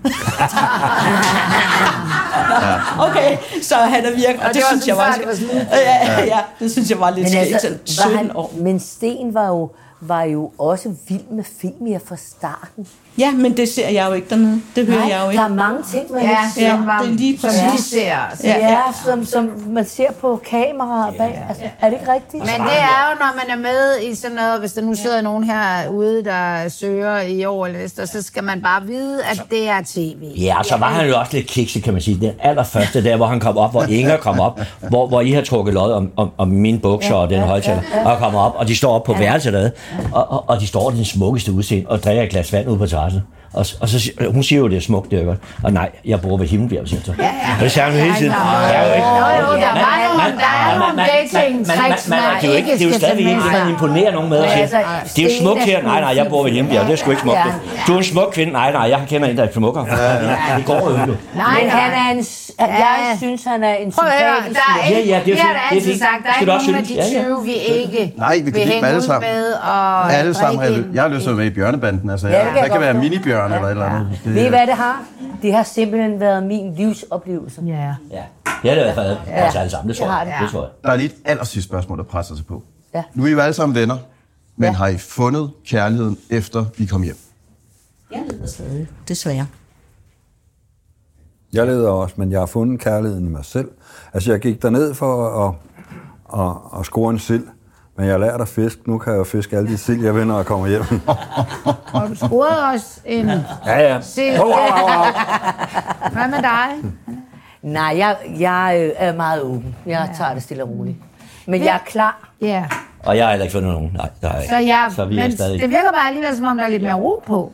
Okay, så han er virkelig, og, og det, det synes jeg var, ja, ja, det synes jeg var lidt skægt, altså, sytten år. Men Sten var jo, var jo også vild med Femia fra starten. Ja, men det ser jeg jo ikke dernede. Det hører Nej, jeg jo ikke. Der er mange ting, man ja, ser. Ja, det er lige præcis. Ja, ser. Ja, ja, som, som man ser på kameraer bag. Altså, er det ikke rigtigt? Men det er jo, når man er med i sådan noget, hvis der nu sidder nogen herude, der søger i overlister, så skal man bare vide, at det er tv. Ja, så var han jo også lidt kikset, kan man sige. Den allerførste der, hvor han kom op, hvor Inger kom op, hvor, hvor I har trukket lod om, om, om mine bukser og den højtaler, og kommer op, og de står op på værelset, og, og, og de står i den smukkeste udseende, og drikker et glas vand ud på terrassen. Og, og så hun siger jo, det er smukt, det er godt. Og nej, jeg bor ved Himmelbjerg, siger så. Ja, ja. Og det siger hun hele tiden. Ja, jo, jo, der var nogle, der er nogle dating-tricks, man ikke skal Det er jo stadigvæk ikke, at imponere nogen med at sige, det er jo smukt her. Nej, nej, jeg bor ved Himmelbjerg, det er sgu ikke smukt. Du er en smuk kvinde. Nej, nej, jeg kender en, der er smukkere. Det går jo ikke. Men han er en... Jeg synes, han er en sympatisk... Ja, ja, det er altid sagt. Der er ikke nogen af de tyve, vi ikke vil hænge ud med. Alle sammen. Jeg har lyst til at være med i bjørnebanden. Der kan være minibjørn eller et eller andet. Ved I, hvad det har? Det har simpelthen været min livsoplevelse. Ja. Ja, det er det i hvert fald. Altså alle sammen, det tror jeg. Det tror jeg. Der er lige et allersidste spørgsmål, der presser sig på. Ja. Nu er I jo alle sammen venner, men har I fundet kærligheden, efter I kom hjem? Jeg leder stadig, desværre. Jeg leder også, men jeg har fundet kærligheden i mig selv. Altså, jeg gik derned for at, at, at score en sild, men jeg har lært at fiske. Nu kan jeg jo fiske alle de sild, jeg vinder og kommer hjem. Og du scorede også en ja, ja. sild. Hvad med dig? Nej, jeg, jeg er meget åben. Jeg tager det stille og roligt. Men jeg er klar. Ja. Og jeg har heller ikke fundet nogen. Nej, der er ikke. Så, jeg, så vi er men stadig... det virker bare alligevel, som om der er lidt mere ro på.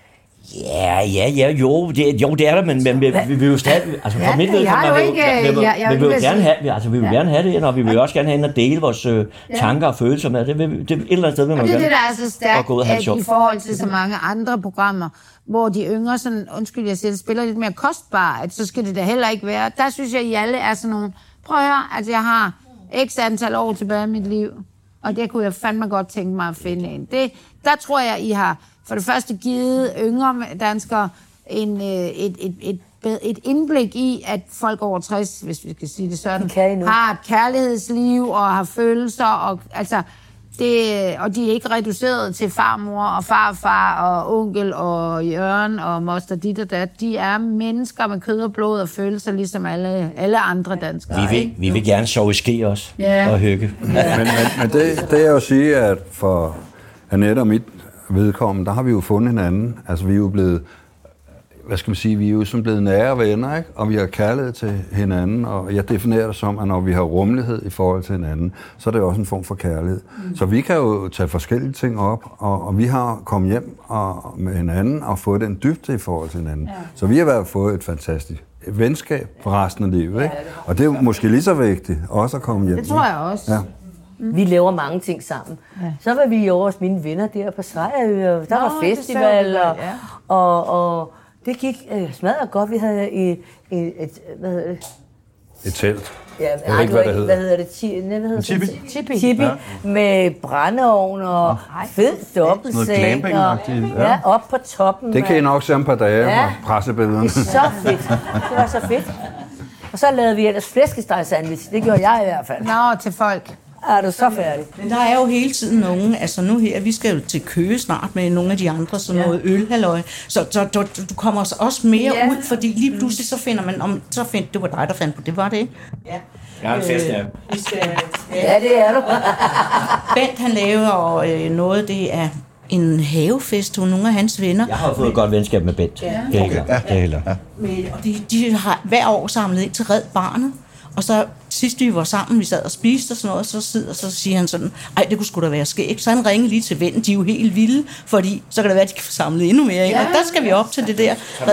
Ja, ja, ja, jo, det, jo, det er der, men, men vi, vi vil jo stadig, altså for mit vedkommende, vi vil jo gerne have, altså vi vil ja. gerne have det, og vi vil jo også gerne have ind og dele vores øh, tanker og følelser med, det, det, det et eller andet sted vil man og det er gerne. det, der er så stærkt, at i forhold til så mange andre programmer, hvor de yngre, sådan, undskyld, jeg siger, spiller lidt mere kostbare, at så skal det da heller ikke være. Der synes jeg, I alle er sådan nogle, prøv at høre, altså jeg har x antal år tilbage i mit liv, og det kunne jeg fandme godt tænke mig at finde en. Det, der tror jeg, I har for det første givet yngre danskere en, et, et, et, et indblik i, at folk over tres, hvis vi skal sige det sådan, har et kærlighedsliv og har følelser, og, altså, det, og de er ikke reduceret til farmor og farfar og onkel og Jørgen og moster dit og dat. De er mennesker med kød og blod og følelser, ligesom alle, alle andre danskere. Vi vil, vi vil gerne sove i ske også, yeah. og hygge. Yeah. Men, men, men det, det er jo at sige, at for Annette og mit vedkommende, der har vi jo fundet hinanden. Altså vi er jo blevet, hvad skal man sige, vi er jo sådan blevet nære venner, ikke? Og vi har kærlighed til hinanden, og jeg definerer det som, at når vi har rummelighed i forhold til hinanden, så er det også en form for kærlighed. Mm. Så vi kan jo tage forskellige ting op, og, og vi har kommet hjem og, med hinanden og fået den dybde i forhold til hinanden. Ja. Så vi har været fået et fantastisk venskab for resten af livet, ikke? Og det er måske lige så vigtigt, også at komme hjem. Det tror jeg også. Ja. Mm. Vi laver mange ting sammen. Ja. Så var vi jo også mine venner der på Sejrø, og der Nå, var festival, og, ja. og, og det gik øh, smadret godt. Vi havde et, et, et hvad hedder det? Et telt. Ja, jeg ved ikke, hvad det hedder. Hvad hedder det? Tipi. Tipi. Tipi. Ja. Med brændeovn og oh. fed dobbeltseng. Og, ja, op på toppen. Det kan I nok se om et par dage ja. på pressebillederne. Det er så fedt. Det var så fedt. Og så lavede vi ellers flæskestegsandwich. Det gjorde jeg i hvert fald. Nå, til folk. Er du så færdig? Men der er jo hele tiden nogen, altså nu her, vi skal jo til Køge snart med nogle af de andre, sådan noget ja. ølhalløj, så, så du, du kommer også mere ja. ud, fordi lige pludselig så finder man, om, så find, det var dig, der fandt på, det var det, ikke? Ja. Jeg har en fest, ja. Vi skal, ja, det er du. Bent, han laver øh, noget, det er en havefest hos nogle af hans venner. Jeg har fået et godt venskab med Bent. Ja. Det er helt klart. Det er helt klart. Og de, de har hver år samlet ind til Red Barnet. Og så sidst vi var sammen, vi sad og spiste og sådan noget, så sidder så siger han sådan, ej, det kunne sgu da være skægt. Så han ringede lige til vennen, de er jo helt vilde, fordi så kan det være, at de kan få samlet endnu mere. Ja. Og der skal vi op til det der. Ja.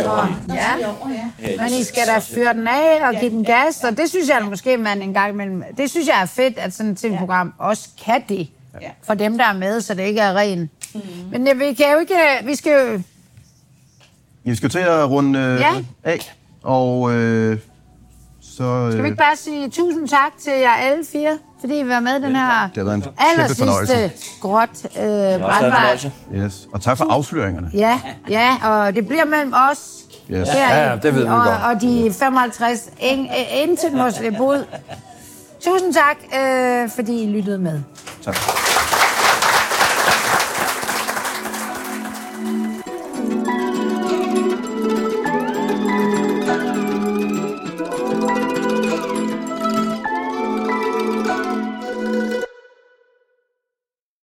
Ja. Men I skal da fyre den af og give den gas, og det synes jeg måske, man en gang imellem, det synes jeg er fedt, at sådan et T V-program også kan det. For dem, der er med, så det ikke er ren Mm. Men øh, vi kan jo ikke... Vi skal jo... Vi skal til at runde øh, ja. af, og øh, så... Øh, skal vi ikke bare sige tusind tak til jer alle fire, fordi I var med den her det har været en aller sidste gråt øh, brandbart. Yes, og tak for afsløringerne. Ja, ja, og det bliver mellem os. Yes. Ja, ja, det ved vi og, godt. og de femoghalvtreds, in, intet må slippe ud. Tusind tak, øh, fordi I lyttede med. Tak.